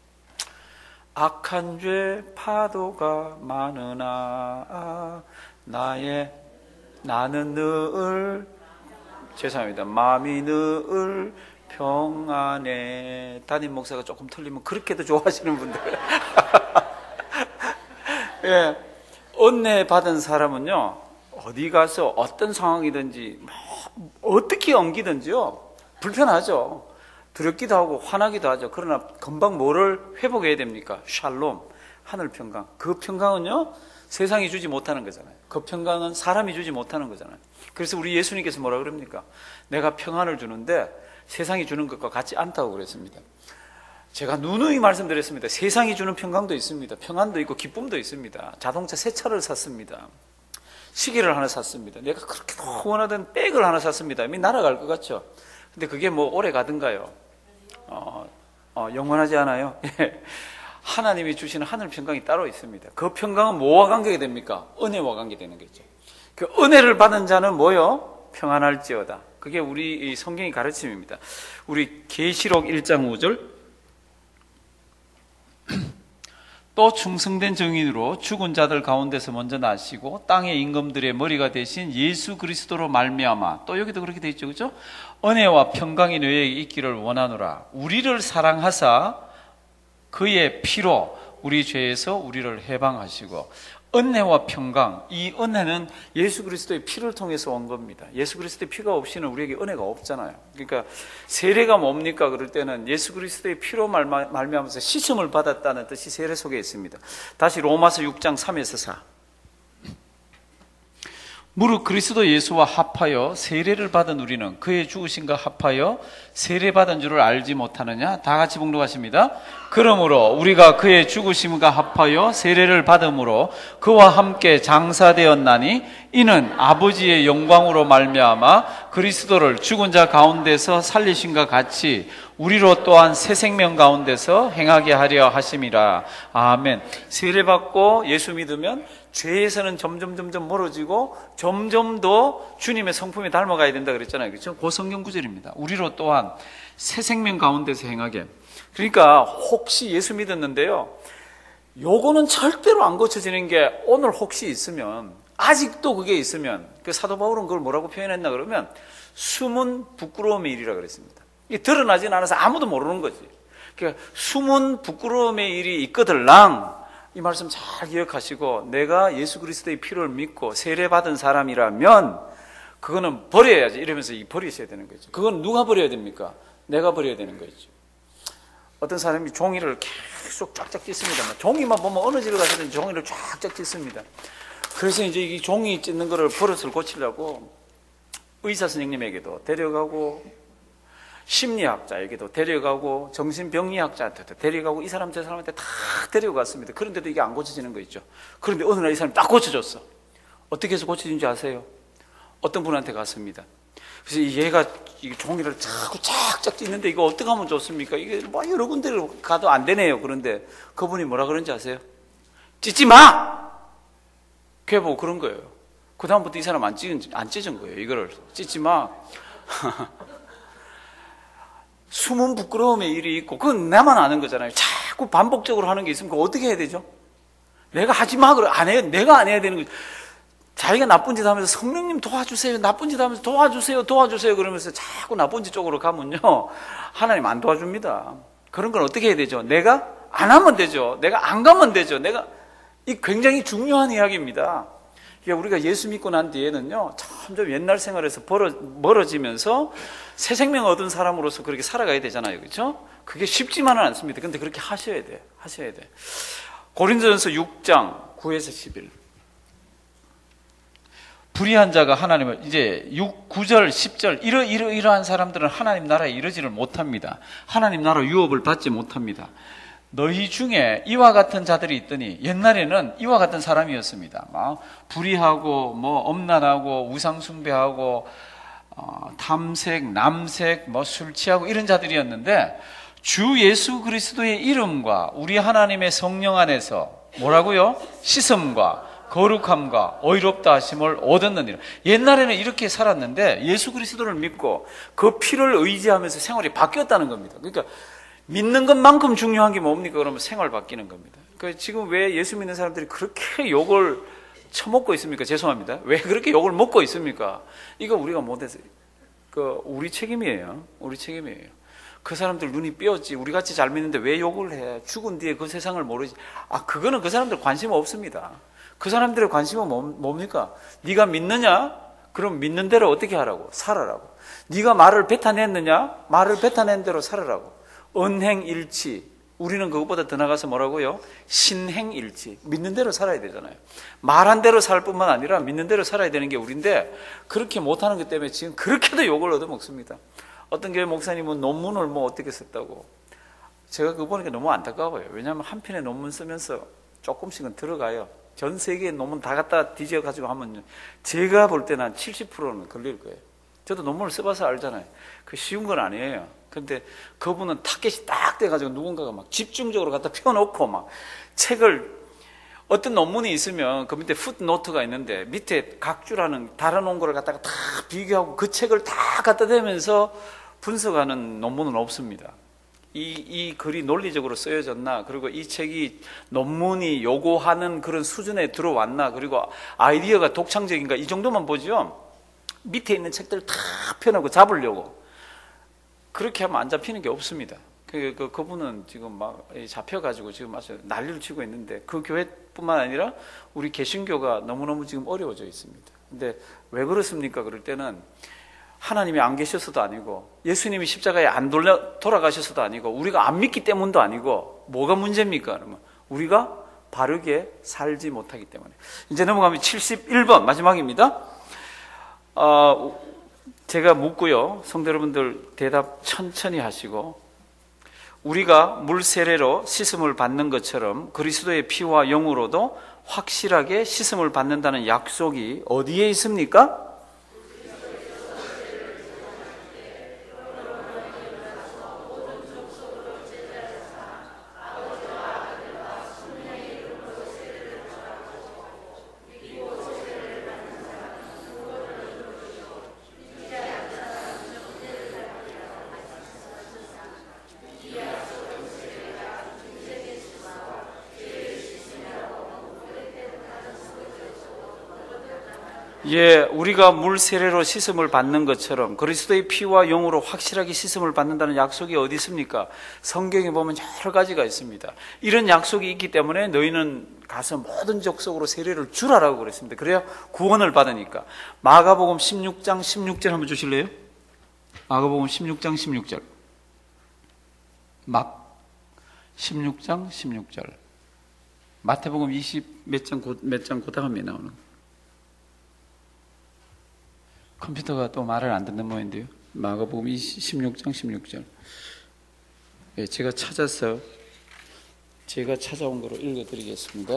악한 죄 파도가 많으나 나의 나는 늘 죄송합니다. 마음이 늘 평안해. 담임 목사가 조금 틀리면 그렇게도 좋아하시는 분들. 예, 은혜 받은 사람은요, 어디 가서 어떤 상황이든지 뭐 어떻게 옮기든지요 불편하죠. 두렵기도 하고 화나기도 하죠. 그러나 금방 뭐를 회복해야 됩니까? 샬롬, 하늘 평강. 그 평강은요, 세상이 주지 못하는 거잖아요. 그 평강은 사람이 주지 못하는 거잖아요. 그래서 우리 예수님께서 뭐라 그럽니까? 내가 평안을 주는데 세상이 주는 것과 같지 않다고 그랬습니다. 제가 누누이 말씀드렸습니다. 세상이 주는 평강도 있습니다. 평안도 있고 기쁨도 있습니다. 자동차 새 차를 샀습니다. 시계를 하나 샀습니다. 내가 그렇게 원하던 백을 하나 샀습니다. 이미 날아갈 것 같죠? 근데 그게 뭐 오래 가든가요? 어, 어, 영원하지 않아요? 하나님이 주시는 하늘 평강이 따로 있습니다. 그 평강은 뭐와 관계가 됩니까? 은혜와 관계되는 거죠. 그 은혜를 받은 자는 뭐요? 평안할지어다. 그게 우리 이 성경의 가르침입니다. 우리 계시록 일 장 오 절. 또 충성된 증인으로 죽은 자들 가운데서 먼저 나시고 땅의 임금들의 머리가 되신 예수 그리스도로 말미암아, 또 여기도 그렇게 돼 있죠, 그렇죠? 은혜와 평강이 너희에게 있기를 원하노라. 우리를 사랑하사 그의 피로 우리 죄에서 우리를 해방하시고. 은혜와 평강, 이 은혜는 예수 그리스도의 피를 통해서 온 겁니다. 예수 그리스도의 피가 없이는 우리에게 은혜가 없잖아요. 그러니까 세례가 뭡니까? 그럴 때는 예수 그리스도의 피로 말미암아서 씻음을 받았다는 뜻이 세례 속에 있습니다. 다시 로마서 육 장 삼에서 사. 무릇 그리스도 예수와 합하여 세례를 받은 우리는 그의 죽으심과 합하여 세례받은 줄을 알지 못하느냐? 다 같이 봉독하십니다. 그러므로 우리가 그의 죽으심과 합하여 세례를 받음으로 그와 함께 장사되었나니 이는 아버지의 영광으로 말미암아 그리스도를 죽은 자 가운데서 살리심과 같이 우리로 또한 새 생명 가운데서 행하게 하려 하심이라. 아멘. 세례받고 예수 믿으면 죄에서는 점점 점점 멀어지고 점점 더 주님의 성품에 닮아가야 된다 그랬잖아요. 그렇죠? 그 성경 구절입니다. 우리로 또한 새 생명 가운데서 행하게. 그러니까 혹시 예수 믿었는데요, 요거는 절대로 안 고쳐지는 게 오늘 혹시 있으면, 아직도 그게 있으면, 그 사도 바울은 그걸 뭐라고 표현했나 그러면 숨은 부끄러움의 일이라 그랬습니다. 이게 드러나진 않아서 아무도 모르는 거지. 그러니까 숨은 부끄러움의 일이 있거들랑, 이 말씀 잘 기억하시고, 내가 예수 그리스도의 피를 믿고 세례받은 사람이라면 그거는 버려야지, 이러면서 버리셔야 되는 거죠. 그건 누가 버려야 됩니까? 내가 버려야 되는 거죠. 어떤 사람이 종이를 계속 쫙쫙 찢습니다. 종이만 보면 어느 집에 가서든 종이를 쫙쫙 찢습니다. 그래서 이제 이 종이 찢는 거를 버릇을 고치려고 의사 선생님에게도 데려가고, 심리학자에게도 데려가고, 정신병리학자한테도 데려가고, 이 사람 저 사람한테 다 데려갔습니다. 그런데도 이게 안 고쳐지는 거 있죠. 그런데 어느 날 이 사람이 딱 고쳐졌어. 어떻게 해서 고쳐진지 아세요? 어떤 분한테 갔습니다. 그래서 얘가 이 종이를 자꾸 쫙쫙 찢는데 이거 어떻게 하면 좋습니까? 이게 뭐 여러 군데를 가도 안 되네요. 그런데 그분이 뭐라 그런지 아세요? 찢지 마! 그게 뭐 그런 거예요. 그 다음부터 이 사람 안 찢은, 안 찢은 거예요. 이거를 찢지 마. 숨은 부끄러움의 일이 있고, 그건 나만 아는 거잖아요. 자꾸 반복적으로 하는 게 있으면 그거 어떻게 해야 되죠? 내가 하지 마, 그래. 안 해요. 내가 안 해야 되는 거죠. 자기가 나쁜 짓 하면서 성령님 도와주세요, 나쁜 짓 하면서 도와주세요, 도와주세요 그러면서 자꾸 나쁜 짓 쪽으로 가면요, 하나님 안 도와줍니다. 그런 건 어떻게 해야 되죠? 내가 안 하면 되죠. 내가 안 가면 되죠. 내가, 이 굉장히 중요한 이야기입니다. 그러니까 우리가 예수 믿고 난 뒤에는요, 점점 옛날 생활에서 벌어, 멀어지면서 새 생명 얻은 사람으로서 그렇게 살아가야 되잖아요. 그렇죠? 그게 쉽지만은 않습니다. 근데 그렇게 하셔야 돼. 하셔야 돼. 고린도전서 육 장 구에서 십일. 불의한 자가 하나님을, 이제 육, 구 절, 십 절, 이러, 이러, 이러한 사람들은 하나님 나라에 이르지를 못합니다. 하나님 나라 유업을 받지 못합니다. 너희 중에 이와 같은 자들이 있더니, 옛날에는 이와 같은 사람이었습니다. 막 불의하고, 뭐, 엄난하고, 우상숭배하고, 어, 탐색, 남색, 뭐, 술 취하고 이런 자들이었는데, 주 예수 그리스도의 이름과 우리 하나님의 성령 안에서 뭐라고요? 씻음과 거룩함과 의롭다 하심을 얻었느니라. 옛날에는 이렇게 살았는데 예수 그리스도를 믿고 그 피를 의지하면서 생활이 바뀌었다는 겁니다. 그러니까 믿는 것만큼 중요한 게 뭡니까? 그러면 생활 바뀌는 겁니다. 그러니까 지금 왜 예수 믿는 사람들이 그렇게 욕을 처먹고 있습니까? 죄송합니다. 왜 그렇게 욕을 먹고 있습니까? 이거 우리가 못해서, 그 우리 책임이에요. 우리 책임이에요. 그 사람들 눈이 삐었지. 우리 같이 잘 믿는데 왜 욕을 해? 죽은 뒤에 그 세상을 모르지. 아, 그거는 그 사람들 관심 없습니다. 그 사람들의 관심은 뭡니까? 네가 믿느냐? 그럼 믿는 대로 어떻게 하라고? 살아라고. 네가 말을 뱉어냈느냐? 말을 뱉어낸 대로 살아라고. 언행일치. 우리는 그것보다 더 나가서 뭐라고요? 신행일치. 믿는 대로 살아야 되잖아요. 말한 대로 살 뿐만 아니라 믿는 대로 살아야 되는 게 우리인데, 그렇게 못하는 것 때문에 지금 그렇게도 욕을 얻어먹습니다. 어떤 교회 목사님은 논문을 뭐 어떻게 썼다고. 제가 그거 보니까 너무 안타까워요. 왜냐하면 한 편의 논문 쓰면서 조금씩은 들어가요. 전 세계의 논문 다 갖다 뒤져가지고 하면 제가 볼 때는 한 칠십 퍼센트는 걸릴 거예요. 저도 논문을 써봐서 알잖아요. 그 쉬운 건 아니에요. 근데 그분은 타겟이 딱 돼가지고 누군가가 막 집중적으로 갖다 펴놓고 막 책을 어떤 논문이 있으면 그 밑에 풋노트가 있는데 밑에 각주라는 달아놓은 거를 갖다가 다 비교하고 그 책을 다 갖다 대면서 분석하는 논문은 없습니다. 이, 이 글이 논리적으로 쓰여졌나, 그리고 이 책이 논문이 요구하는 그런 수준에 들어왔나, 그리고 아이디어가 독창적인가, 이 정도만 보죠. 밑에 있는 책들을 다 펴놓고 잡으려고 그렇게 하면 안 잡히는 게 없습니다. 그, 그, 그분은 지금 막 잡혀가지고 지금 아주 난리를 치고 있는데, 그 교회뿐만 아니라 우리 개신교가 너무너무 지금 어려워져 있습니다. 근데 왜 그렇습니까? 그럴 때는 하나님이 안 계셔서도 아니고, 예수님이 십자가에 안 돌려, 돌아가셔서도 아니고, 우리가 안 믿기 때문도 아니고, 뭐가 문제입니까? 그러면 우리가 바르게 살지 못하기 때문에. 이제 넘어가면 칠십일 번 마지막입니다. 어, 제가 묻고요, 성도 여러분들 대답 천천히 하시고, 우리가 물 세례로 씻음을 받는 것처럼 그리스도의 피와 영으로도 확실하게 씻음을 받는다는 약속이 어디에 있습니까? 예, 우리가 물 세례로 씻음을 받는 것처럼 그리스도의 피와 영으로 확실하게 씻음을 받는다는 약속이 어디 있습니까? 성경에 보면 여러 가지가 있습니다. 이런 약속이 있기 때문에 너희는 가서 모든 족속으로 세례를 주라라고 그랬습니다. 그래야 구원을 받으니까. 마가복음 십육 장 십육 절 한번 주실래요? 마가복음 십육 장 십육 절. 막 십육 장 십육 절. 마태복음 이십 몇 장 몇 장 그 다음에 나오는. 컴퓨터가 또 말을 안 듣는 모양인데요. 마가복음 십육 장 십육 절. 예, 제가 찾아서 제가 찾아온 거로 읽어드리겠습니다.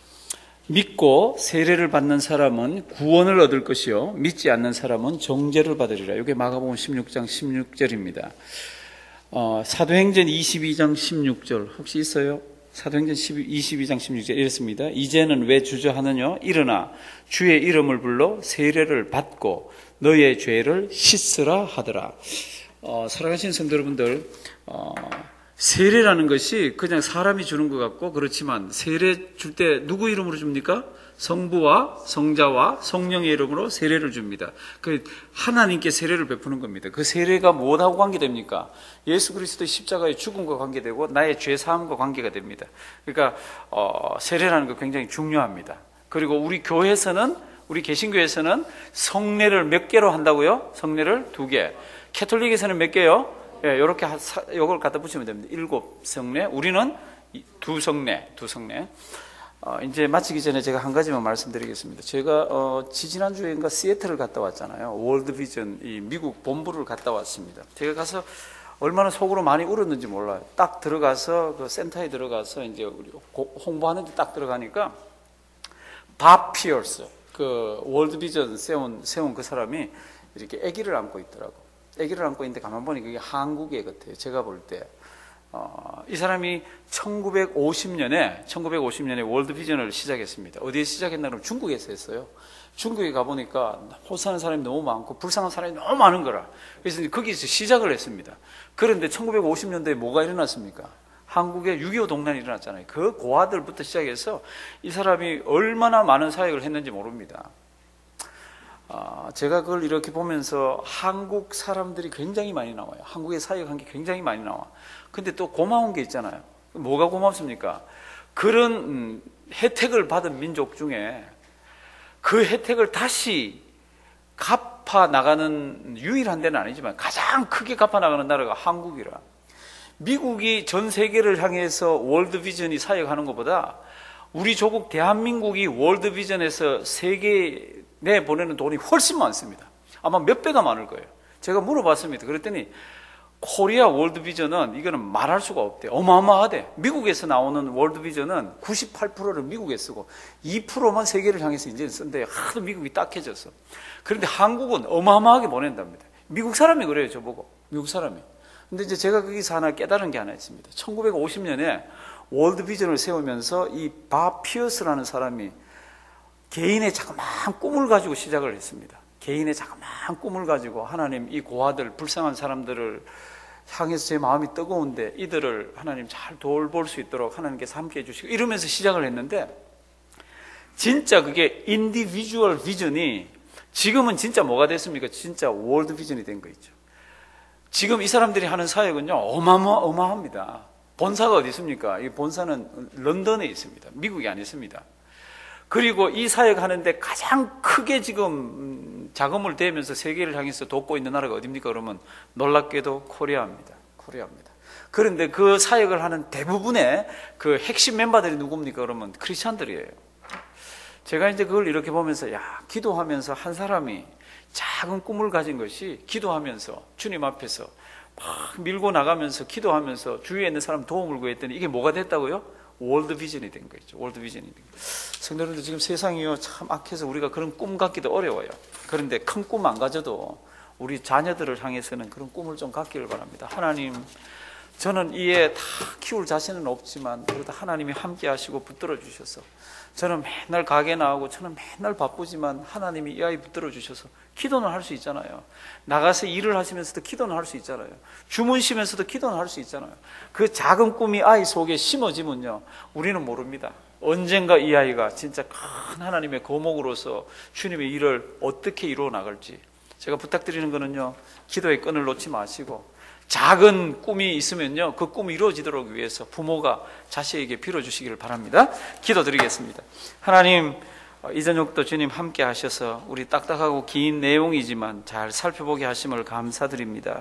믿고 세례를 받는 사람은 구원을 얻을 것이요 믿지 않는 사람은 정죄를 받으리라. 이게 마가복음 십육 장 십육 절입니다. 어, 사도행전 이십이 장 십육 절 혹시 있어요? 사도행전 이십이 장 십육 절 이렇습니다. 이제는 왜 주저하느냐? 일어나 주의 이름을 불러 세례를 받고 너의 죄를 씻으라 하더라. 어, 사랑하시는 성도 여러분들, 어, 세례라는 것이 그냥 사람이 주는 것 같고 그렇지만 세례 줄 때 누구 이름으로 줍니까? 성부와 성자와 성령의 이름으로 세례를 줍니다. 그 하나님께 세례를 베푸는 겁니다. 그 세례가 무엇하고 관계됩니까? 예수 그리스도의 십자가의 죽음과 관계되고 나의 죄 사함과 관계가 됩니다. 그러니까 어, 세례라는 거 굉장히 중요합니다. 그리고 우리 교회에서는 우리 개신교에서는 성례를 몇 개로 한다고요? 성례를 두 개. 캐톨릭에서는 몇 개요? 예, 이렇게 이걸 갖다 붙이면 됩니다. 일곱 성례. 우리는 두 성례, 두 성례. 어, 이제 마치기 전에 제가 한 가지만 말씀드리겠습니다. 제가 어, 지지난주에인가 시애틀을 갔다 왔잖아요. 월드비전 이 미국 본부를 갔다 왔습니다. 제가 가서 얼마나 속으로 많이 울었는지 몰라요. 딱 들어가서 그 센터에 들어가서 이제 우리 홍보하는데 딱 들어가니까 밥 피어스 그 월드비전 세운 세운 그 사람이 이렇게 아기를 안고 있더라고. 아기를 안고 있는데 가만 보니 그게 한국애 같아요. 제가 볼 때. 어, 이 사람이 천구백오십 년에 천구백오십 년에 월드비전을 시작했습니다. 어디에 시작했나 그러면 중국에서 했어요. 중국에 가보니까 호사하는 사람이 너무 많고 불쌍한 사람이 너무 많은 거라. 그래서 이제 거기서 시작을 했습니다. 그런데 천구백오십 년대에 뭐가 일어났습니까? 한국에 육이오 동란이 일어났잖아요. 그 고아들부터 시작해서 이 사람이 얼마나 많은 사역을 했는지 모릅니다. 아, 제가 그걸 이렇게 보면서 한국 사람들이 굉장히 많이 나와요. 한국에 사역한 게 굉장히 많이 나와. 근데 또 고마운 게 있잖아요. 뭐가 고맙습니까? 그런 음, 혜택을 받은 민족 중에 그 혜택을 다시 갚아 나가는 유일한 데는 아니지만 가장 크게 갚아 나가는 나라가 한국이라. 미국이 전 세계를 향해서 월드비전이 사역하는 것보다 우리 조국 대한민국이 월드비전에서 세계 내 보내는 돈이 훨씬 많습니다. 아마 몇 배가 많을 거예요. 제가 물어봤습니다. 그랬더니 코리아 월드비전은 이거는 말할 수가 없대요. 어마어마하대. 미국에서 나오는 월드비전은 구십팔 퍼센트를 미국에 쓰고 이 퍼센트만 세계를 향해서 이제 쓴대. 하도 미국이 딱해졌어. 그런데 한국은 어마어마하게 보낸답니다. 미국 사람이 그래요, 저보고. 미국 사람이. 근데 이제 제가 거기서 하나 깨달은 게 하나 있습니다. 천구백오십 년에 월드 비전을 세우면서 이 밥 피어스라는 사람이 개인의 자그마한 꿈을 가지고 시작을 했습니다. 개인의 자그마한 꿈을 가지고 하나님 이 고아들, 불쌍한 사람들을 향해서 제 마음이 뜨거운데 이들을 하나님 잘 돌볼 수 있도록 하나님께서 함께 해주시고 이러면서 시작을 했는데, 진짜 그게 인디비주얼 비전이 지금은 진짜 뭐가 됐습니까? 진짜 월드 비전이 된 거 있죠. 지금 이 사람들이 하는 사역은요 어마어마합니다. 본사가 어디 있습니까? 이 본사는 런던에 있습니다. 미국이 안 있습니다. 그리고 이 사역하는데 가장 크게 지금 자금을 대면서 세계를 향해서 돕고 있는 나라가 어디입니까? 그러면 놀랍게도 코리아입니다. 코리아입니다. 그런데 그 사역을 하는 대부분의 그 핵심 멤버들이 누굽니까? 그러면 크리스찬들이에요. 제가 이제 그걸 이렇게 보면서, 야, 기도하면서 한 사람이 작은 꿈을 가진 것이 기도하면서 주님 앞에서 막 밀고 나가면서 기도하면서 주위에 있는 사람 도움을 구했더니 이게 뭐가 됐다고요? 월드 비전이 된 거죠. 월드 비전이 된 거죠. 성도님들, 지금 세상이요 참 악해서 우리가 그런 꿈 갖기도 어려워요. 그런데 큰 꿈 안 가져도 우리 자녀들을 향해서는 그런 꿈을 좀 갖기를 바랍니다. 하나님, 저는 이에 다 키울 자신은 없지만 그래도 하나님이 함께 하시고 붙들어 주셔서, 저는 맨날 가게 나오고 저는 맨날 바쁘지만 하나님이 이 아이 붙들어 주셔서 기도는 할 수 있잖아요. 나가서 일을 하시면서도 기도는 할 수 있잖아요. 주문 쉬면서도 기도는 할 수 있잖아요. 그 작은 꿈이 아이 속에 심어지면요, 우리는 모릅니다. 언젠가 이 아이가 진짜 큰 하나님의 거목으로서 주님의 일을 어떻게 이루어 나갈지. 제가 부탁드리는 거는요, 기도의 끈을 놓지 마시고 작은 꿈이 있으면요, 그 꿈이 이루어지도록 위해서 부모가 자식에게 빌어주시기를 바랍니다. 기도드리겠습니다. 하나님, 이 저녁도 주님 함께 하셔서 우리 딱딱하고 긴 내용이지만 잘 살펴보게 하심을 감사드립니다.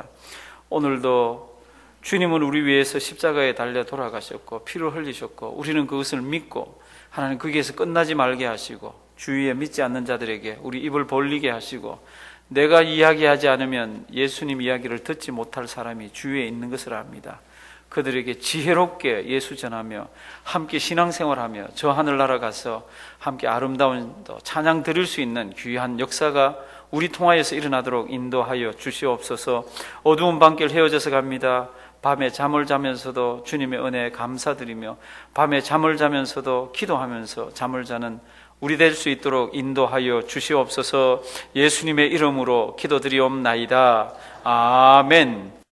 오늘도 주님은 우리 위해서 십자가에 달려 돌아가셨고 피를 흘리셨고 우리는 그것을 믿고 하나님 거기에서 끝나지 말게 하시고 주위에 믿지 않는 자들에게 우리 입을 벌리게 하시고, 내가 이야기하지 않으면 예수님 이야기를 듣지 못할 사람이 주위에 있는 것을 압니다. 그들에게 지혜롭게 예수 전하며 함께 신앙생활하며 저 하늘나라 가서 함께 아름다운 찬양 드릴 수 있는 귀한 역사가 우리 통하여서 일어나도록 인도하여 주시옵소서. 어두운 밤길 헤어져서 갑니다. 밤에 잠을 자면서도 주님의 은혜에 감사드리며 밤에 잠을 자면서도 기도하면서 잠을 자는 우리 될 수 있도록 인도하여 주시옵소서. 예수님의 이름으로 기도드리옵나이다. 아멘.